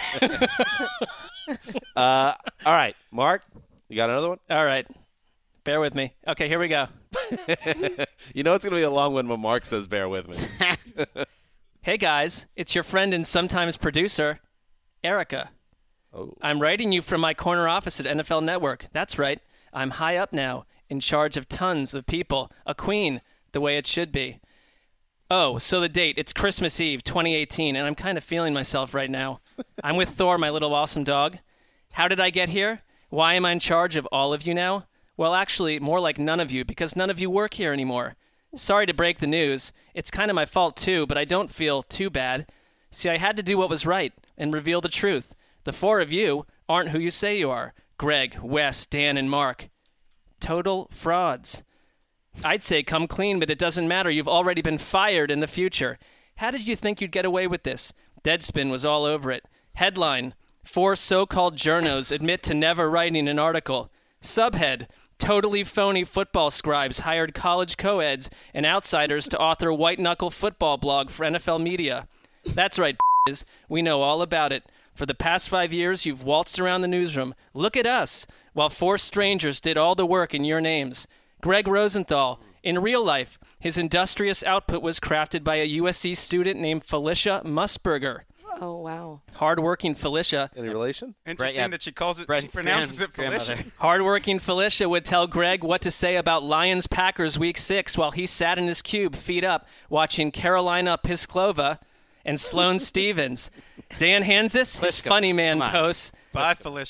[SPEAKER 2] Uh, all right, Mark, you got another one?
[SPEAKER 6] All right. Bear with me. Okay, here we go.
[SPEAKER 2] You know it's going to be a long one when Mark says bear with me.
[SPEAKER 6] Hey, guys. It's your friend and sometimes producer, Erica.
[SPEAKER 2] Oh.
[SPEAKER 6] I'm writing you from my corner office at N F L Network. That's right. I'm high up now, in charge of tons of people. A queen, the way it should be. Oh, so the date, it's Christmas Eve, twenty eighteen, and I'm kind of feeling myself right now. I'm with Thor, my little awesome dog. How did I get here? Why am I in charge of all of you now? Well, actually, more like none of you, because none of you work here anymore. Sorry to break the news. It's kind of my fault, too, but I don't feel too bad. See, I had to do what was right and reveal the truth. The four of you aren't who you say you are. Greg, Wes, Dan, and Mark. Total frauds. I'd say come clean, but it doesn't matter. You've already been fired in the future. How did you think you'd get away with this? Deadspin was all over it. Headline, four so-called journos admit to never writing an article. Subhead, totally phony football scribes hired college co-eds and outsiders to author white-knuckle football blog for N F L media. That's right, b****s. We know all about it. For the past five years, you've waltzed around the newsroom. Look at us, while four strangers did all the work in your names. Greg Rosenthal. In real life, his industrious output was crafted by a U S C student named Felicia Musburger.
[SPEAKER 4] Oh, wow.
[SPEAKER 6] Hardworking Felicia.
[SPEAKER 2] Any relation?
[SPEAKER 5] Interesting
[SPEAKER 3] yeah.
[SPEAKER 5] that she calls it, she
[SPEAKER 3] Brent's
[SPEAKER 5] pronounces
[SPEAKER 3] grand-
[SPEAKER 5] it Felicia.
[SPEAKER 3] grandmother.
[SPEAKER 6] Hardworking Felicia would tell Greg what to say about Lions-Packers Week six while he sat in his cube, feet up, watching Carolina Pisclova and Sloane Stevens. Dan Hansis, his
[SPEAKER 3] Pliskova.
[SPEAKER 6] funny man
[SPEAKER 3] Come on.
[SPEAKER 6] posts.
[SPEAKER 5] Bye, Felicia.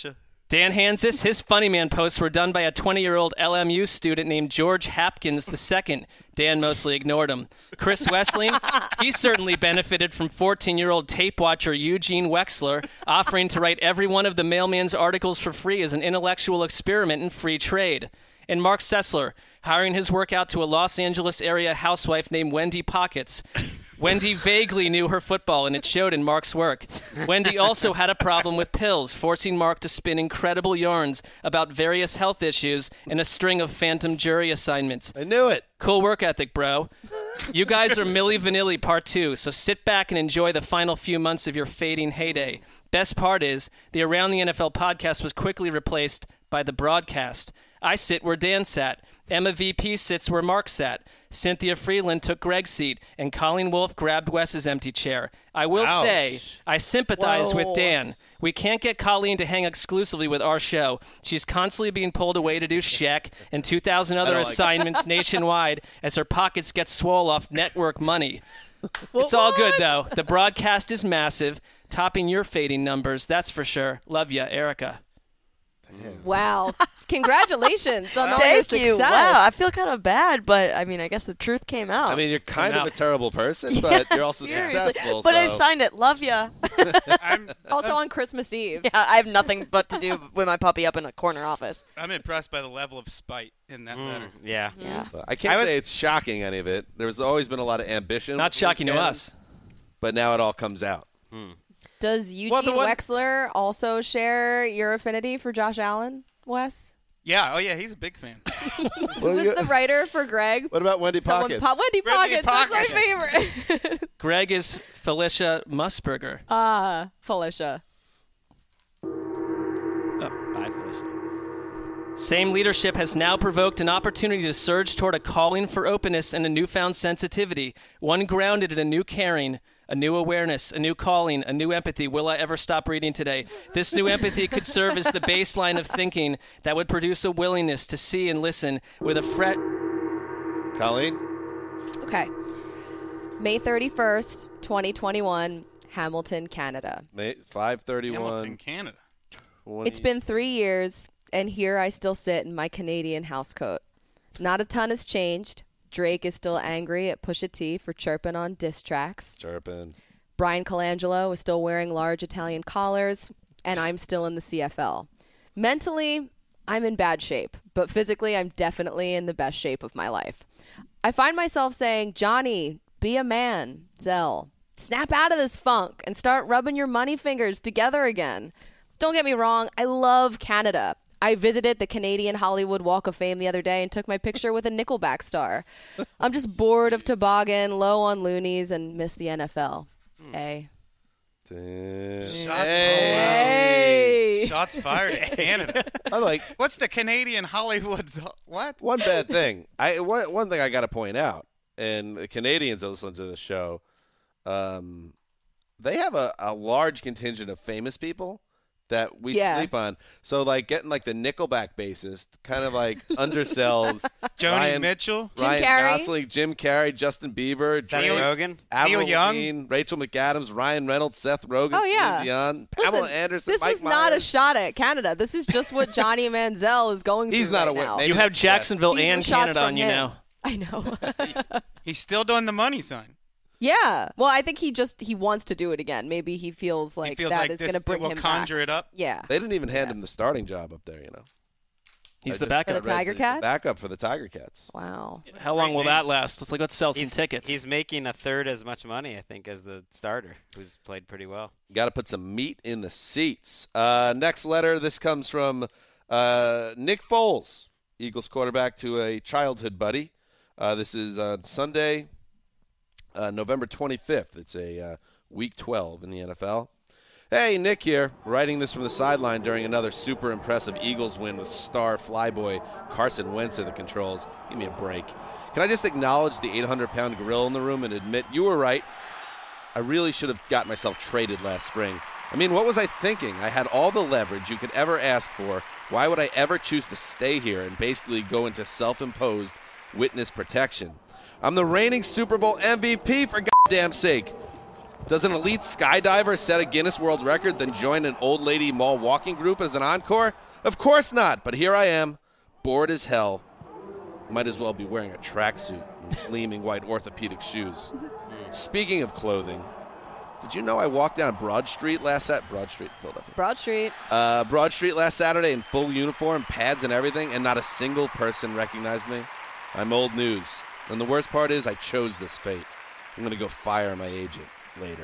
[SPEAKER 6] Dan Hansis, his funny man posts were done by a twenty-year-old L M U student named George Hapkins the second. Dan mostly ignored him. Chris Wessling, he certainly benefited from fourteen-year-old tape watcher Eugene Wexler offering to write every one of the mailman's articles for free as an intellectual experiment in free trade. And Mark Sessler, hiring his work out to a Los Angeles area housewife named Wendy Pockets. Wendy vaguely knew her football, and it showed in Mark's work. Wendy also had a problem with pills, forcing Mark to spin incredible yarns about various health issues and a string of phantom jury assignments.
[SPEAKER 2] I knew it.
[SPEAKER 6] Cool work ethic, bro. You guys are Milli Vanilli Part two, so sit back and enjoy the final few months of your fading heyday. Best part is, the Around the N F L podcast was quickly replaced by the broadcast. I sit where Dan sat. Emma V P sits where Mark sat. Cynthia Freeland took Greg's seat, and Colleen Wolfe grabbed Wes's empty chair. I will
[SPEAKER 5] Ouch.
[SPEAKER 6] say, I sympathize
[SPEAKER 4] Whoa.
[SPEAKER 6] with Dan. We can't get Colleen to hang exclusively with our show. She's constantly being pulled away to do Shaq and two thousand other
[SPEAKER 2] like
[SPEAKER 6] assignments nationwide as her pockets get swole off network money. It's all good, though. The broadcast is massive, topping your fading numbers, that's for sure. Love ya, Erica.
[SPEAKER 4] Wow. Congratulations on all your
[SPEAKER 10] Thank
[SPEAKER 4] success.
[SPEAKER 10] you. Wow, I feel kind of bad, but I mean, I guess the truth came out.
[SPEAKER 2] I mean, you're kind
[SPEAKER 6] Come
[SPEAKER 2] of
[SPEAKER 6] out.
[SPEAKER 2] a terrible person, but
[SPEAKER 10] Yeah,
[SPEAKER 2] you're also
[SPEAKER 10] seriously.
[SPEAKER 2] successful.
[SPEAKER 10] But I
[SPEAKER 2] so-
[SPEAKER 10] signed it. Love ya.
[SPEAKER 5] I'm,
[SPEAKER 4] Also on Christmas Eve.
[SPEAKER 10] Yeah, I have nothing but to do with my puppy up in a corner office.
[SPEAKER 5] I'm impressed by the level of spite in that letter.
[SPEAKER 3] Yeah.
[SPEAKER 10] Yeah.
[SPEAKER 2] I can't
[SPEAKER 3] I was-
[SPEAKER 2] say it's shocking, any of it. There's always been a lot of ambition.
[SPEAKER 6] Not
[SPEAKER 2] with
[SPEAKER 6] shocking to
[SPEAKER 2] Ken,
[SPEAKER 6] us.
[SPEAKER 2] But now it all comes out.
[SPEAKER 4] Does Eugene
[SPEAKER 3] Well, the one-
[SPEAKER 4] Wexler also share your affinity for Josh Allen, Wes?
[SPEAKER 5] Yeah, oh yeah, he's a big fan.
[SPEAKER 4] Who was the writer for Greg?
[SPEAKER 2] What about Wendy
[SPEAKER 4] Someone
[SPEAKER 2] Pockets?
[SPEAKER 4] po- Wendy
[SPEAKER 5] Wendy
[SPEAKER 4] Pockets. That's
[SPEAKER 5] Pockets.
[SPEAKER 4] my favorite.
[SPEAKER 6] Greg is Felicia Musburger.
[SPEAKER 4] Ah, Felicia.
[SPEAKER 3] Bye, Felicia.
[SPEAKER 6] Same leadership has now provoked an opportunity to surge toward a calling for openness and a newfound sensitivity, one grounded in a new caring, a new awareness, a new calling, a new empathy. Will I ever stop reading today? This new empathy could serve as the baseline of thinking that would produce a willingness to see and listen with a fret.
[SPEAKER 2] Colleen?
[SPEAKER 4] Okay. May thirty-first, twenty twenty-one, Hamilton, Canada.
[SPEAKER 2] May five thirty-one.
[SPEAKER 5] Hamilton, Canada.
[SPEAKER 4] It's been three years, and here I still sit in my Canadian housecoat. Not a ton has changed. Drake is still angry at Pusha T for chirping on diss tracks.
[SPEAKER 2] Chirping.
[SPEAKER 4] Brian Colangelo is still wearing large Italian collars, and I'm still in the C F L. Mentally, I'm in bad shape, but physically, I'm definitely in the best shape of my life. I find myself saying, Johnny, be a man, Zell. Snap out of this funk and start rubbing your money fingers together again. Don't get me wrong, I love Canada. I visited the Canadian Hollywood Walk of Fame the other day and took my picture with a Nickelback star. I'm just bored of toboggan, low on loonies, and miss the N F L. A.
[SPEAKER 2] Damn.
[SPEAKER 5] Shots
[SPEAKER 4] Hey.
[SPEAKER 5] Shots fired at Canada.
[SPEAKER 2] I like
[SPEAKER 5] What's the Canadian Hollywood? What?
[SPEAKER 2] one bad thing. I one, one thing I got to point out, and the Canadians that listen to the show, um, they have a, a large contingent of famous people that we
[SPEAKER 4] Yeah.
[SPEAKER 2] sleep on. So like getting like the Nickelback bassist kind of like undersells
[SPEAKER 5] Joni
[SPEAKER 2] Ryan,
[SPEAKER 5] Mitchell?
[SPEAKER 4] Jim
[SPEAKER 2] Ryan
[SPEAKER 4] Carrey?
[SPEAKER 2] Gosling, Jim Carrey, Justin Bieber,
[SPEAKER 3] Seth
[SPEAKER 2] Drake,
[SPEAKER 3] Rogen?
[SPEAKER 2] Avril
[SPEAKER 5] Neil Young?
[SPEAKER 2] Lavigne, Rachel McAdams, Ryan Reynolds, Seth Rogen,
[SPEAKER 4] Oh, yeah.
[SPEAKER 2] Celine Dion, Pamela
[SPEAKER 4] Listen,
[SPEAKER 2] Anderson,
[SPEAKER 4] this
[SPEAKER 2] Mike
[SPEAKER 4] was not a
[SPEAKER 2] Myers.
[SPEAKER 4] shot at Canada. This is just what Johnny Manziel is going
[SPEAKER 2] He's
[SPEAKER 4] through
[SPEAKER 2] not
[SPEAKER 4] right
[SPEAKER 2] aware-
[SPEAKER 4] now.
[SPEAKER 2] maybe-
[SPEAKER 6] You have Jacksonville
[SPEAKER 4] These were
[SPEAKER 6] and
[SPEAKER 4] shots
[SPEAKER 6] Canada
[SPEAKER 4] from
[SPEAKER 6] on you
[SPEAKER 4] him.
[SPEAKER 6] now.
[SPEAKER 4] I know.
[SPEAKER 5] He's still doing the money sign.
[SPEAKER 4] Yeah. Well, I think he just he wants to do it again. Maybe he feels like
[SPEAKER 5] he feels
[SPEAKER 4] that
[SPEAKER 5] like
[SPEAKER 4] is
[SPEAKER 5] this
[SPEAKER 4] going to bring
[SPEAKER 5] it will
[SPEAKER 4] him
[SPEAKER 5] conjure
[SPEAKER 4] back.
[SPEAKER 5] it up.
[SPEAKER 4] Yeah.
[SPEAKER 2] They didn't even hand him the starting job up there, you know.
[SPEAKER 6] He's
[SPEAKER 2] I
[SPEAKER 6] the
[SPEAKER 2] just
[SPEAKER 6] backup.
[SPEAKER 4] For the
[SPEAKER 2] read
[SPEAKER 4] Tiger
[SPEAKER 2] he's
[SPEAKER 4] Cats?
[SPEAKER 2] Backup for the Tiger Cats.
[SPEAKER 4] Wow.
[SPEAKER 6] How long will
[SPEAKER 5] Great
[SPEAKER 6] that
[SPEAKER 5] name.
[SPEAKER 6] last? Let's like let's sell some
[SPEAKER 3] He's,
[SPEAKER 6] tickets.
[SPEAKER 3] he's making a third as much money, I think, as the starter, who's played pretty well.
[SPEAKER 2] Got to put some meat in the seats. Uh, next letter. This comes from uh, Nick Foles, Eagles quarterback, to a childhood buddy. Uh, this is on Sunday, uh, November twenty-fifth. It's a uh, week twelve in the N F L. Hey, Nick here, writing this from the sideline during another super impressive Eagles win with star flyboy Carson Wentz at the controls. Give me a break. Can I just acknowledge the eight hundred pound gorilla in the room and admit you were right? I really should have got myself traded last spring. I mean, what was I thinking? I had all the leverage you could ever ask for. Why would I ever choose to stay here and basically go into self-imposed witness protection? I'm the reigning Super Bowl M V P, for goddamn sake. Does an elite skydiver set a Guinness World Record, then join an old lady mall walking group as an encore? Of course not, but here I am, bored as hell. Might as well be wearing a tracksuit and gleaming white orthopedic shoes. Speaking of clothing, did you know I walked down Broad Street last Saturday? Broad Street, Philadelphia.
[SPEAKER 4] Broad Street.
[SPEAKER 2] Uh, Broad Street last Saturday in full uniform, pads and everything, and not a single person recognized me. I'm old news. And the worst part is I chose this fate. I'm going to go fire my agent later.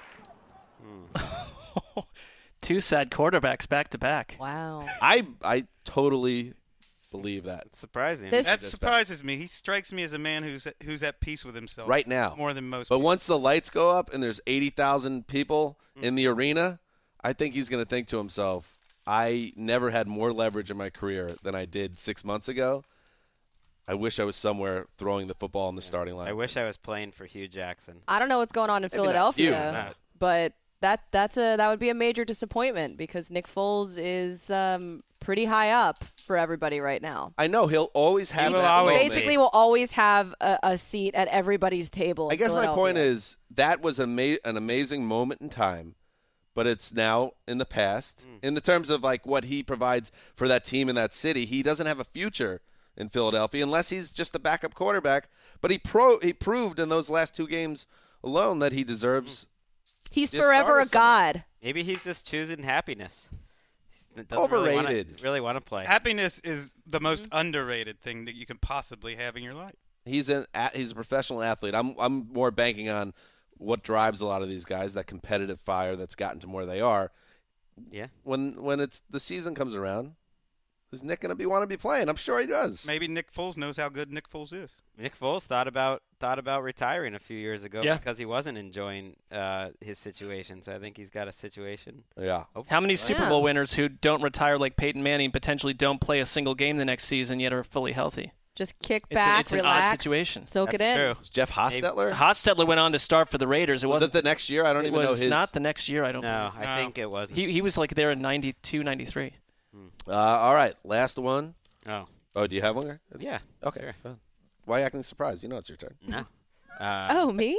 [SPEAKER 6] Two sad quarterbacks back to back.
[SPEAKER 4] Wow.
[SPEAKER 2] I I totally believe that.
[SPEAKER 3] It's surprising.
[SPEAKER 4] This-
[SPEAKER 5] That surprises me. He strikes me as a man who's who's at peace with himself
[SPEAKER 2] Right now.
[SPEAKER 5] more than most.
[SPEAKER 2] But
[SPEAKER 5] people.
[SPEAKER 2] once the lights go up and there's eighty thousand people in the arena, I think he's going to think to himself, I never had more leverage in my career than I did six months ago. I wish I was somewhere throwing the football in the starting line.
[SPEAKER 3] I wish I was playing for Hugh Jackson.
[SPEAKER 4] I don't know what's going on in
[SPEAKER 2] Maybe not
[SPEAKER 4] Philadelphia,
[SPEAKER 2] you,
[SPEAKER 3] not-
[SPEAKER 4] but that that's a that would be a major disappointment because Nick Foles is um, pretty high up for everybody right now.
[SPEAKER 2] I know he'll always have
[SPEAKER 3] will
[SPEAKER 2] that
[SPEAKER 3] always
[SPEAKER 2] moment.
[SPEAKER 4] Basically, will always have a, a seat at everybody's table.
[SPEAKER 2] I
[SPEAKER 4] in
[SPEAKER 2] guess my point
[SPEAKER 4] Philadelphia.
[SPEAKER 2] is that was a ma- an amazing moment in time, but it's now in the past.
[SPEAKER 3] Mm.
[SPEAKER 2] In the terms of like what he provides for that team in that city, he doesn't have a future in Philadelphia unless he's just a backup quarterback. But he pro he proved in those last two games alone that he deserves.
[SPEAKER 4] he's
[SPEAKER 2] just
[SPEAKER 4] forever a
[SPEAKER 2] started somewhere.
[SPEAKER 4] god.
[SPEAKER 3] Maybe he's just choosing happiness. He doesn't really wanna-
[SPEAKER 2] Overrated.
[SPEAKER 3] Really want to play.
[SPEAKER 5] happiness is the most underrated thing that you can possibly have in your life.
[SPEAKER 2] He's an a- he's a professional athlete. I'm I'm more banking on what drives a lot of these guys, that competitive fire that's gotten to where they are.
[SPEAKER 3] Yeah.
[SPEAKER 2] When when it's the season comes around, is Nick going to be want to be playing? I'm sure he does.
[SPEAKER 5] Maybe Nick Foles knows how good Nick Foles is.
[SPEAKER 3] Nick Foles thought about thought about retiring a few years ago
[SPEAKER 6] Yeah.
[SPEAKER 3] because he wasn't enjoying uh, his situation. So I think he's got a situation.
[SPEAKER 2] Yeah.
[SPEAKER 6] How many Super
[SPEAKER 4] Yeah.
[SPEAKER 6] Bowl winners who don't retire like Peyton Manning potentially don't play a single game the next season yet are fully healthy?
[SPEAKER 4] Just kick
[SPEAKER 6] It's a-
[SPEAKER 4] back,
[SPEAKER 6] it's an odd
[SPEAKER 4] relax,
[SPEAKER 6] situation.
[SPEAKER 4] soak
[SPEAKER 3] That's
[SPEAKER 4] it in.
[SPEAKER 3] true.
[SPEAKER 2] Is Jeff Hostetler?
[SPEAKER 6] Hostetler went on to start for the Raiders. It
[SPEAKER 2] Was
[SPEAKER 6] wasn't
[SPEAKER 2] it the next year? I don't
[SPEAKER 6] it
[SPEAKER 2] even know
[SPEAKER 6] was
[SPEAKER 2] his.
[SPEAKER 6] not the next year, I don't
[SPEAKER 3] No,
[SPEAKER 6] believe.
[SPEAKER 3] I
[SPEAKER 5] No.
[SPEAKER 3] think it wasn't.
[SPEAKER 6] He he was like there in ninety-two, ninety-three.
[SPEAKER 2] Uh, all right, last one.
[SPEAKER 3] oh,
[SPEAKER 2] Oh, do you have one? There? It's-
[SPEAKER 3] yeah.
[SPEAKER 2] Okay.
[SPEAKER 3] sure.
[SPEAKER 2] Well, why are you acting surprised? You know it's your turn.
[SPEAKER 3] No. Uh,
[SPEAKER 4] Oh, me?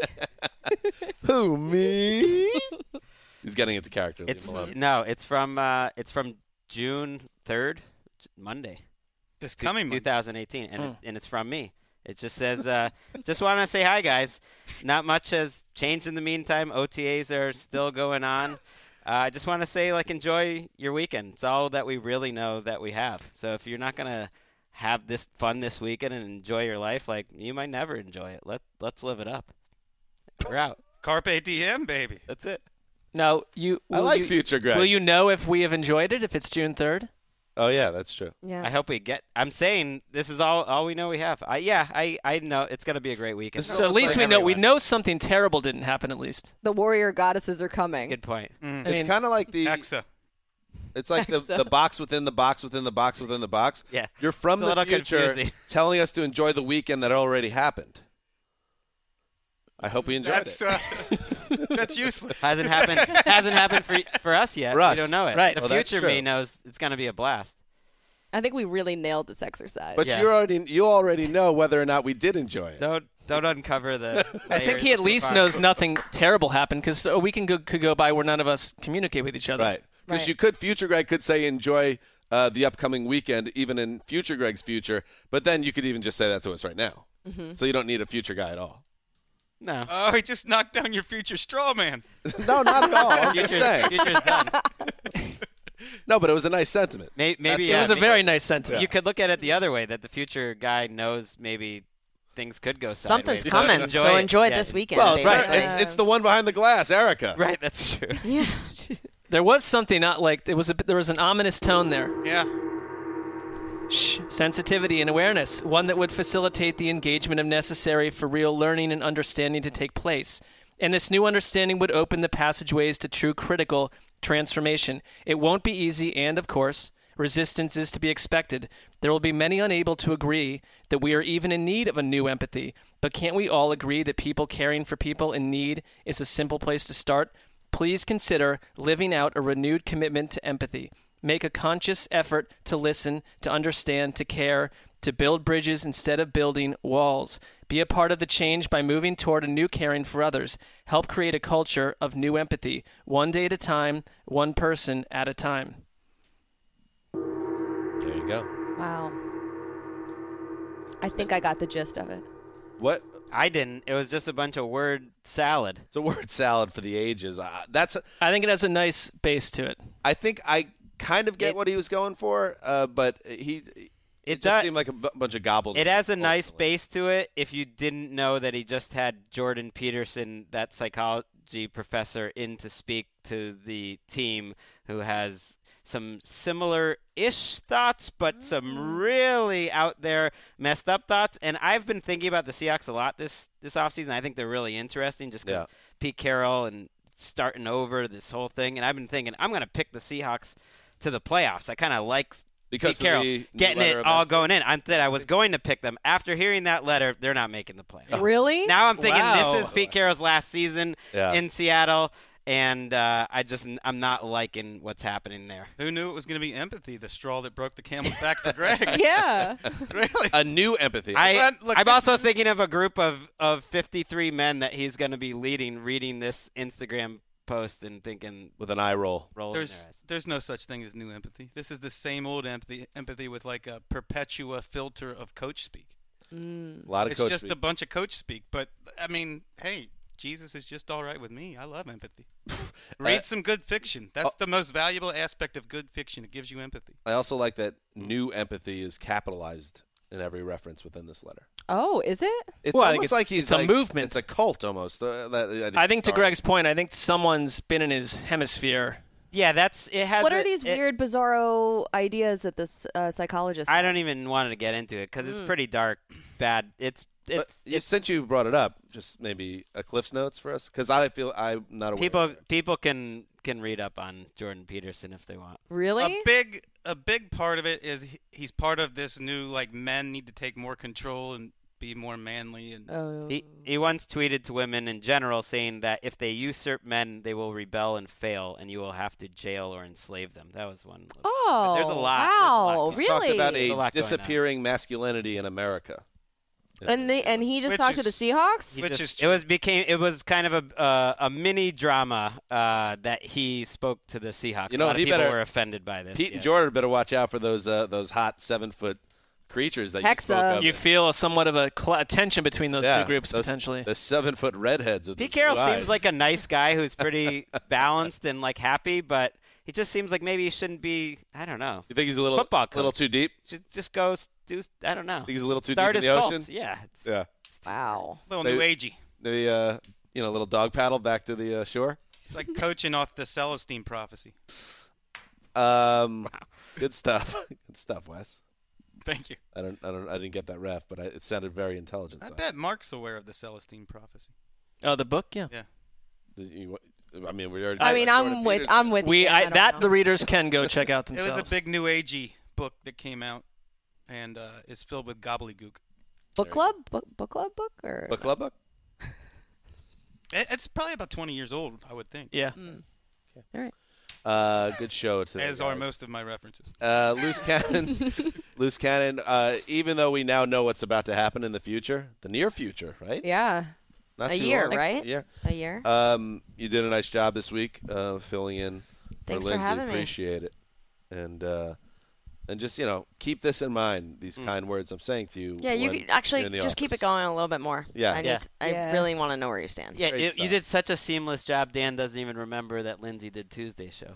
[SPEAKER 2] Who me? He's getting into character. Leave
[SPEAKER 3] It's
[SPEAKER 2] him alone.
[SPEAKER 3] no. It's from uh, it's from June third, Monday.
[SPEAKER 5] This coming month.
[SPEAKER 3] twenty eighteen, and,
[SPEAKER 6] Hmm.
[SPEAKER 3] it, and it's from me. It just says, uh, just want to say hi, guys. Not much has changed in the meantime. O T As are still going on. Uh, I just want to say, like, enjoy your weekend. It's all that we really know that we have. So if you're not going to have this fun this weekend and enjoy your life, like, you might never enjoy it. Let, let's live it up. We're out.
[SPEAKER 5] Carpe diem, baby.
[SPEAKER 3] That's it.
[SPEAKER 6] Now, you
[SPEAKER 2] I
[SPEAKER 6] will
[SPEAKER 2] like
[SPEAKER 6] you,
[SPEAKER 2] future Greg.
[SPEAKER 6] Will you know if we have enjoyed it if it's June third?
[SPEAKER 2] Oh yeah, that's true.
[SPEAKER 4] Yeah.
[SPEAKER 3] I hope we get. I'm saying this is all all we know we have. I yeah. I I know it's gonna be a great weekend.
[SPEAKER 2] This
[SPEAKER 6] So at
[SPEAKER 2] almost
[SPEAKER 6] least
[SPEAKER 2] like
[SPEAKER 6] we know we
[SPEAKER 3] everyone.
[SPEAKER 6] know something terrible didn't happen at least.
[SPEAKER 4] The warrior goddesses are coming.
[SPEAKER 3] Good point.
[SPEAKER 5] Mm.
[SPEAKER 6] I
[SPEAKER 2] It's
[SPEAKER 6] mean-
[SPEAKER 2] kind of like the.
[SPEAKER 5] Exa.
[SPEAKER 2] It's like the,
[SPEAKER 4] Exa.
[SPEAKER 2] the box within the box within the box within the box.
[SPEAKER 3] Yeah.
[SPEAKER 2] You're from
[SPEAKER 3] It's a
[SPEAKER 2] the
[SPEAKER 3] little
[SPEAKER 2] future,
[SPEAKER 3] confusing.
[SPEAKER 2] telling us to enjoy the weekend that already happened. I hope we enjoyed
[SPEAKER 5] That's
[SPEAKER 2] it.
[SPEAKER 5] uh, that's useless.
[SPEAKER 3] Hasn't happened. hasn't happened for for us yet.
[SPEAKER 2] For us.
[SPEAKER 3] We don't know it.
[SPEAKER 6] Right.
[SPEAKER 3] The
[SPEAKER 2] Well, that's
[SPEAKER 3] future me
[SPEAKER 2] true.
[SPEAKER 3] knows it's gonna be a blast.
[SPEAKER 4] I think we really nailed this exercise.
[SPEAKER 2] But
[SPEAKER 3] Yeah.
[SPEAKER 2] you already you already know whether or not we did enjoy it.
[SPEAKER 3] Don't don't uncover the.
[SPEAKER 6] I think
[SPEAKER 3] layers
[SPEAKER 6] he at
[SPEAKER 3] of the
[SPEAKER 6] least
[SPEAKER 3] fire.
[SPEAKER 6] knows nothing terrible happened because a weekend go, could go by where none of us communicate with each other.
[SPEAKER 2] Right. Because
[SPEAKER 4] Right.
[SPEAKER 2] you could, future Greg could say enjoy uh, the upcoming weekend, even in future Greg's future, but then you could even just say that to us right now. So you don't need a future guy at all.
[SPEAKER 3] No.
[SPEAKER 5] Oh, he just knocked down your future straw man.
[SPEAKER 2] No, not at all. I'm just
[SPEAKER 3] Future's,
[SPEAKER 2] saying.
[SPEAKER 3] future's done.
[SPEAKER 2] No, but it was a nice sentiment.
[SPEAKER 3] May, maybe
[SPEAKER 2] That's-
[SPEAKER 3] yeah,
[SPEAKER 6] It was a
[SPEAKER 3] may-
[SPEAKER 6] very nice sentiment.
[SPEAKER 3] You could look at it the other way, that the future guy knows maybe things could go sideways.
[SPEAKER 10] Something's
[SPEAKER 3] So
[SPEAKER 10] coming,
[SPEAKER 3] enjoy
[SPEAKER 10] so
[SPEAKER 3] it.
[SPEAKER 10] enjoy
[SPEAKER 3] Yeah.
[SPEAKER 10] this weekend.
[SPEAKER 2] Well, it's,
[SPEAKER 10] basically.
[SPEAKER 2] it's, it's the one behind the glass, Erica.
[SPEAKER 3] Right, that's true.
[SPEAKER 4] yeah.
[SPEAKER 6] There was something not like there was a there was an ominous tone there.
[SPEAKER 5] Yeah.
[SPEAKER 6] Shh. Sensitivity and awareness, one that would facilitate the engagement of necessary for real learning and understanding to take place. And this new understanding would open the passageways to true critical transformation. It won't be easy, and of course, resistance is to be expected. There will be many unable to agree that we are even in need of a new empathy. But can't we all agree that people caring for people in need is a simple place to start? Please consider living out a renewed commitment to empathy. Make a conscious effort to listen, to understand, to care, to build bridges instead of building walls. Be a part of the change by moving toward a new caring for others. help create a culture of new empathy, one day at a time, one person at a time.
[SPEAKER 2] There you go.
[SPEAKER 4] Wow. I think I got the gist of it.
[SPEAKER 2] What?
[SPEAKER 3] I didn't. It was just a bunch of word salad.
[SPEAKER 2] It's a word salad for the ages. Uh, that's. A,
[SPEAKER 6] I think it has a nice base to it.
[SPEAKER 2] I think I kind of get
[SPEAKER 3] It-
[SPEAKER 2] what he was going for, uh, but he. It,
[SPEAKER 3] It
[SPEAKER 2] just
[SPEAKER 3] does-
[SPEAKER 2] seemed like a b- bunch of gobbled.
[SPEAKER 3] It has a nice base to it if you didn't know that he just had Jordan Peterson, that psychology professor, in to speak to the team who has some similar-ish thoughts, but some really out there messed up thoughts. And I've been thinking about the Seahawks a lot this, this offseason. I think they're really interesting just because
[SPEAKER 2] Yeah.
[SPEAKER 3] Pete Carroll and starting over this whole thing. And I've been thinking, I'm going to pick the Seahawks to the playoffs. I kind of like
[SPEAKER 2] Because
[SPEAKER 3] Pete
[SPEAKER 2] of
[SPEAKER 3] Carroll
[SPEAKER 2] the
[SPEAKER 3] getting
[SPEAKER 2] letter
[SPEAKER 3] it
[SPEAKER 2] of
[SPEAKER 3] all
[SPEAKER 2] entry.
[SPEAKER 3] going in. I said I was going to pick them. After hearing that letter, they're not making the playoffs.
[SPEAKER 4] Really?
[SPEAKER 3] Now I'm thinking
[SPEAKER 6] Wow.
[SPEAKER 3] this is Pete Carroll's last season
[SPEAKER 2] Yeah.
[SPEAKER 3] in Seattle, and uh, I just I'm not liking what's happening there.
[SPEAKER 5] Who knew it was going to be empathy, the straw that broke the camel's back for Greg?
[SPEAKER 4] Yeah.
[SPEAKER 5] Really?
[SPEAKER 2] A new empathy.
[SPEAKER 3] I,
[SPEAKER 5] But look,
[SPEAKER 3] I'm
[SPEAKER 5] this
[SPEAKER 3] also
[SPEAKER 5] is-
[SPEAKER 3] thinking of a group of, of fifty-three men that he's going to be leading, reading this Instagram post and thinking,
[SPEAKER 2] with an eye roll.
[SPEAKER 3] rolling
[SPEAKER 5] There's
[SPEAKER 3] their eyes.
[SPEAKER 5] there's no such thing as new empathy. This is the same old empathy empathy with like a perpetua filter of coach speak.
[SPEAKER 2] A lot of
[SPEAKER 5] It's
[SPEAKER 2] coach
[SPEAKER 5] just
[SPEAKER 2] speak.
[SPEAKER 5] a bunch of coach speak. But I mean, hey, Jesus is just all right with me. I love empathy. Read
[SPEAKER 2] Uh,
[SPEAKER 5] some good fiction. That's the most valuable aspect of good fiction. It gives you empathy.
[SPEAKER 2] I also like that new empathy is capitalized in every reference within this letter.
[SPEAKER 4] Oh, is it?
[SPEAKER 2] It's
[SPEAKER 6] Well, I think
[SPEAKER 2] almost
[SPEAKER 6] it's-
[SPEAKER 2] like he's
[SPEAKER 6] it's a
[SPEAKER 2] like-
[SPEAKER 6] movement.
[SPEAKER 2] It's a cult almost. Uh, that,
[SPEAKER 6] I think to
[SPEAKER 2] started.
[SPEAKER 6] Greg's point, I think someone's been in his hemisphere.
[SPEAKER 3] Yeah, that's it. Has
[SPEAKER 4] What
[SPEAKER 3] a-
[SPEAKER 4] are these
[SPEAKER 3] it-
[SPEAKER 4] weird, bizarro ideas that this uh, psychologist
[SPEAKER 3] I
[SPEAKER 4] has?
[SPEAKER 3] don't even want to get into it because it's pretty dark, bad. It's
[SPEAKER 2] But
[SPEAKER 3] it's
[SPEAKER 2] you, since you brought it up, just maybe a Cliff's Notes for us, because I feel I'm not aware.
[SPEAKER 3] people
[SPEAKER 2] of it.
[SPEAKER 3] people can can read up on Jordan Peterson if they want.
[SPEAKER 4] Really?
[SPEAKER 5] A big a big part of it is he, he's part of this new like men need to take more control and be more manly and
[SPEAKER 4] Oh.
[SPEAKER 3] He he once tweeted to women in general saying that if they usurp men, they will rebel and fail, and you will have to jail or enslave them. That was one.
[SPEAKER 4] Oh,
[SPEAKER 3] But there's a lot. there's a
[SPEAKER 4] Wow,
[SPEAKER 3] lot.
[SPEAKER 2] He's
[SPEAKER 4] really?
[SPEAKER 2] talked about
[SPEAKER 3] There's a
[SPEAKER 2] a
[SPEAKER 3] lot going on.
[SPEAKER 2] disappearing masculinity in America.
[SPEAKER 4] And they and he just
[SPEAKER 5] Which
[SPEAKER 4] talked to the
[SPEAKER 5] is-
[SPEAKER 4] Seahawks.
[SPEAKER 3] He
[SPEAKER 5] Which
[SPEAKER 3] just-
[SPEAKER 5] is
[SPEAKER 3] it was became it was kind of a uh, a mini drama uh, that he spoke to the Seahawks.
[SPEAKER 2] You know,
[SPEAKER 3] a lot of
[SPEAKER 2] he
[SPEAKER 3] people
[SPEAKER 2] better-
[SPEAKER 3] were offended by this.
[SPEAKER 2] Pete
[SPEAKER 3] yeah.
[SPEAKER 2] and Jordan better watch out for those uh, those hot seven foot creatures that you
[SPEAKER 4] Hexa.
[SPEAKER 2] spoke of.
[SPEAKER 6] You feel somewhat of a cl- tension between those
[SPEAKER 2] yeah,
[SPEAKER 6] two groups
[SPEAKER 2] those,
[SPEAKER 6] potentially.
[SPEAKER 2] The seven foot redheads. With
[SPEAKER 3] Pete
[SPEAKER 2] those
[SPEAKER 3] Carroll
[SPEAKER 2] blue
[SPEAKER 3] seems
[SPEAKER 2] eyes.
[SPEAKER 3] like a nice guy who's pretty balanced and like happy, but he just seems like maybe he shouldn't be. I don't know.
[SPEAKER 2] You think he's a little
[SPEAKER 3] football
[SPEAKER 2] little
[SPEAKER 3] coach.
[SPEAKER 2] too deep?
[SPEAKER 3] Should just go s- do. I don't know.
[SPEAKER 2] Think he's a little too
[SPEAKER 3] Start
[SPEAKER 2] deep in
[SPEAKER 3] his
[SPEAKER 2] the
[SPEAKER 3] cult.
[SPEAKER 2] ocean?
[SPEAKER 3] Yeah. it's-
[SPEAKER 2] Yeah.
[SPEAKER 4] Wow.
[SPEAKER 5] little
[SPEAKER 2] They-
[SPEAKER 5] new agey.
[SPEAKER 2] Maybe uh, you know, a little dog paddle back to the uh, shore.
[SPEAKER 5] He's like coaching off the Celestine prophecy.
[SPEAKER 2] Um, good stuff. Good stuff, Wes.
[SPEAKER 5] Thank you.
[SPEAKER 2] I don't, I don't, I didn't get that ref, but I, it sounded very intelligent.
[SPEAKER 5] I
[SPEAKER 2] so.
[SPEAKER 5] bet Mark's aware of the Celestine prophecy.
[SPEAKER 6] Oh, the book, yeah.
[SPEAKER 5] Yeah.
[SPEAKER 2] Did you- I mean, we already.
[SPEAKER 4] I mean,
[SPEAKER 2] Jordan
[SPEAKER 4] I'm with
[SPEAKER 2] Peterson.
[SPEAKER 4] I'm with
[SPEAKER 6] We
[SPEAKER 4] you.
[SPEAKER 6] I,
[SPEAKER 4] don't
[SPEAKER 6] that
[SPEAKER 4] know.
[SPEAKER 6] the readers can go check out
[SPEAKER 5] It
[SPEAKER 6] themselves.
[SPEAKER 5] was a big new agey book that came out and uh, is filled with gobbledygook.
[SPEAKER 4] book club book, book club book or
[SPEAKER 2] book club book.
[SPEAKER 5] It, it's probably about twenty years old, I would think.
[SPEAKER 6] yeah.
[SPEAKER 4] All right.
[SPEAKER 2] Uh, good show today.
[SPEAKER 5] As are
[SPEAKER 2] guys.
[SPEAKER 5] most of my references.
[SPEAKER 2] Uh, loose cannon, loose cannon. Uh, even though we now know what's about to happen in the future, the near future, right?
[SPEAKER 4] Yeah.
[SPEAKER 2] Not
[SPEAKER 10] A
[SPEAKER 2] too
[SPEAKER 10] year,
[SPEAKER 2] long.
[SPEAKER 10] right?
[SPEAKER 2] Yeah.
[SPEAKER 10] A year.
[SPEAKER 2] Um, you did a nice job this week, uh, filling in
[SPEAKER 10] Thanks
[SPEAKER 2] for
[SPEAKER 10] for
[SPEAKER 2] Lindsay.
[SPEAKER 10] having me.
[SPEAKER 2] Appreciate it, and uh, and just you know keep this in mind. These kind words I'm saying to you.
[SPEAKER 10] Yeah, you
[SPEAKER 2] when
[SPEAKER 10] could actually
[SPEAKER 2] you're in the
[SPEAKER 10] just keep it
[SPEAKER 2] office.
[SPEAKER 10] going a little bit more.
[SPEAKER 2] Yeah.
[SPEAKER 10] I, need
[SPEAKER 3] Yeah.
[SPEAKER 10] to- I
[SPEAKER 4] Yeah.
[SPEAKER 10] really want to know where you stand.
[SPEAKER 3] Yeah,
[SPEAKER 2] Great
[SPEAKER 3] it, you
[SPEAKER 2] stuff.
[SPEAKER 3] did such a seamless job. Dan doesn't even remember that Lindsay did Tuesday's show.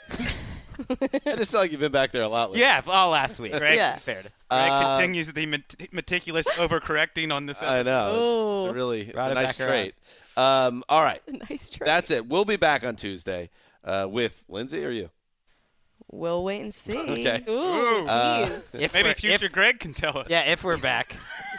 [SPEAKER 2] I just feel like you've been back there a lot. Lately.
[SPEAKER 3] yeah, all last week.
[SPEAKER 5] Greg,
[SPEAKER 10] Yeah.
[SPEAKER 3] Fairness.
[SPEAKER 5] Greg
[SPEAKER 2] Uh,
[SPEAKER 5] continues the met- meticulous overcorrecting on this
[SPEAKER 2] I
[SPEAKER 5] episode.
[SPEAKER 2] know. It's, it's
[SPEAKER 4] Ooh.
[SPEAKER 2] a really it's
[SPEAKER 3] Brought
[SPEAKER 2] a
[SPEAKER 3] it
[SPEAKER 2] nice
[SPEAKER 3] back around.
[SPEAKER 2] trait. Um, all right,
[SPEAKER 4] Nice try.
[SPEAKER 2] that's it. We'll be back on Tuesday uh, with Lindsay or you.
[SPEAKER 10] We'll wait and see.
[SPEAKER 2] Okay.
[SPEAKER 4] Ooh,
[SPEAKER 2] Uh,
[SPEAKER 4] tease.
[SPEAKER 3] If
[SPEAKER 5] Maybe
[SPEAKER 3] we're-
[SPEAKER 5] future
[SPEAKER 3] if-
[SPEAKER 5] Greg can tell us.
[SPEAKER 3] Yeah, if we're back.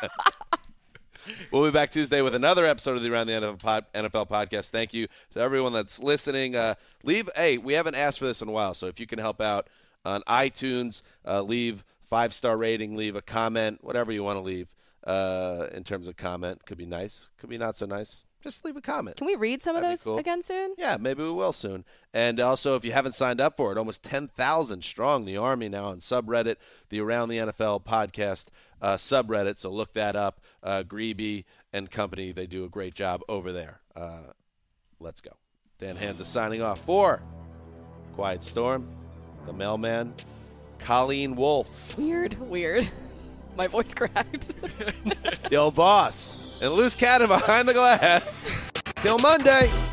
[SPEAKER 2] We'll be back Tuesday with another episode of the Around the N F L, pod, N F L podcast. Thank you to everyone that's listening. Uh, leave, hey, we haven't asked for this in a while, so if you can help out on iTunes, uh, leave five-star rating, leave a comment, whatever you want to leave uh, in terms of comment. Could be nice, could be not so nice. Just leave a comment.
[SPEAKER 4] Can we read some of
[SPEAKER 2] That'd be
[SPEAKER 4] those
[SPEAKER 2] cool.
[SPEAKER 4] again soon?
[SPEAKER 2] Yeah, maybe we will soon. And also, if you haven't signed up for it, almost ten thousand strong, the Army now on subreddit, the Around the N F L podcast uh, subreddit. So look that up. Uh, Greeby and company, they do a great job over there. Uh, Let's go. Dan Hanzus signing off for Quiet Storm, the mailman, Colleen Wolfe.
[SPEAKER 4] Weird, weird. My voice cracked.
[SPEAKER 2] The old boss. And Loose Cannon behind the glass. Till Monday.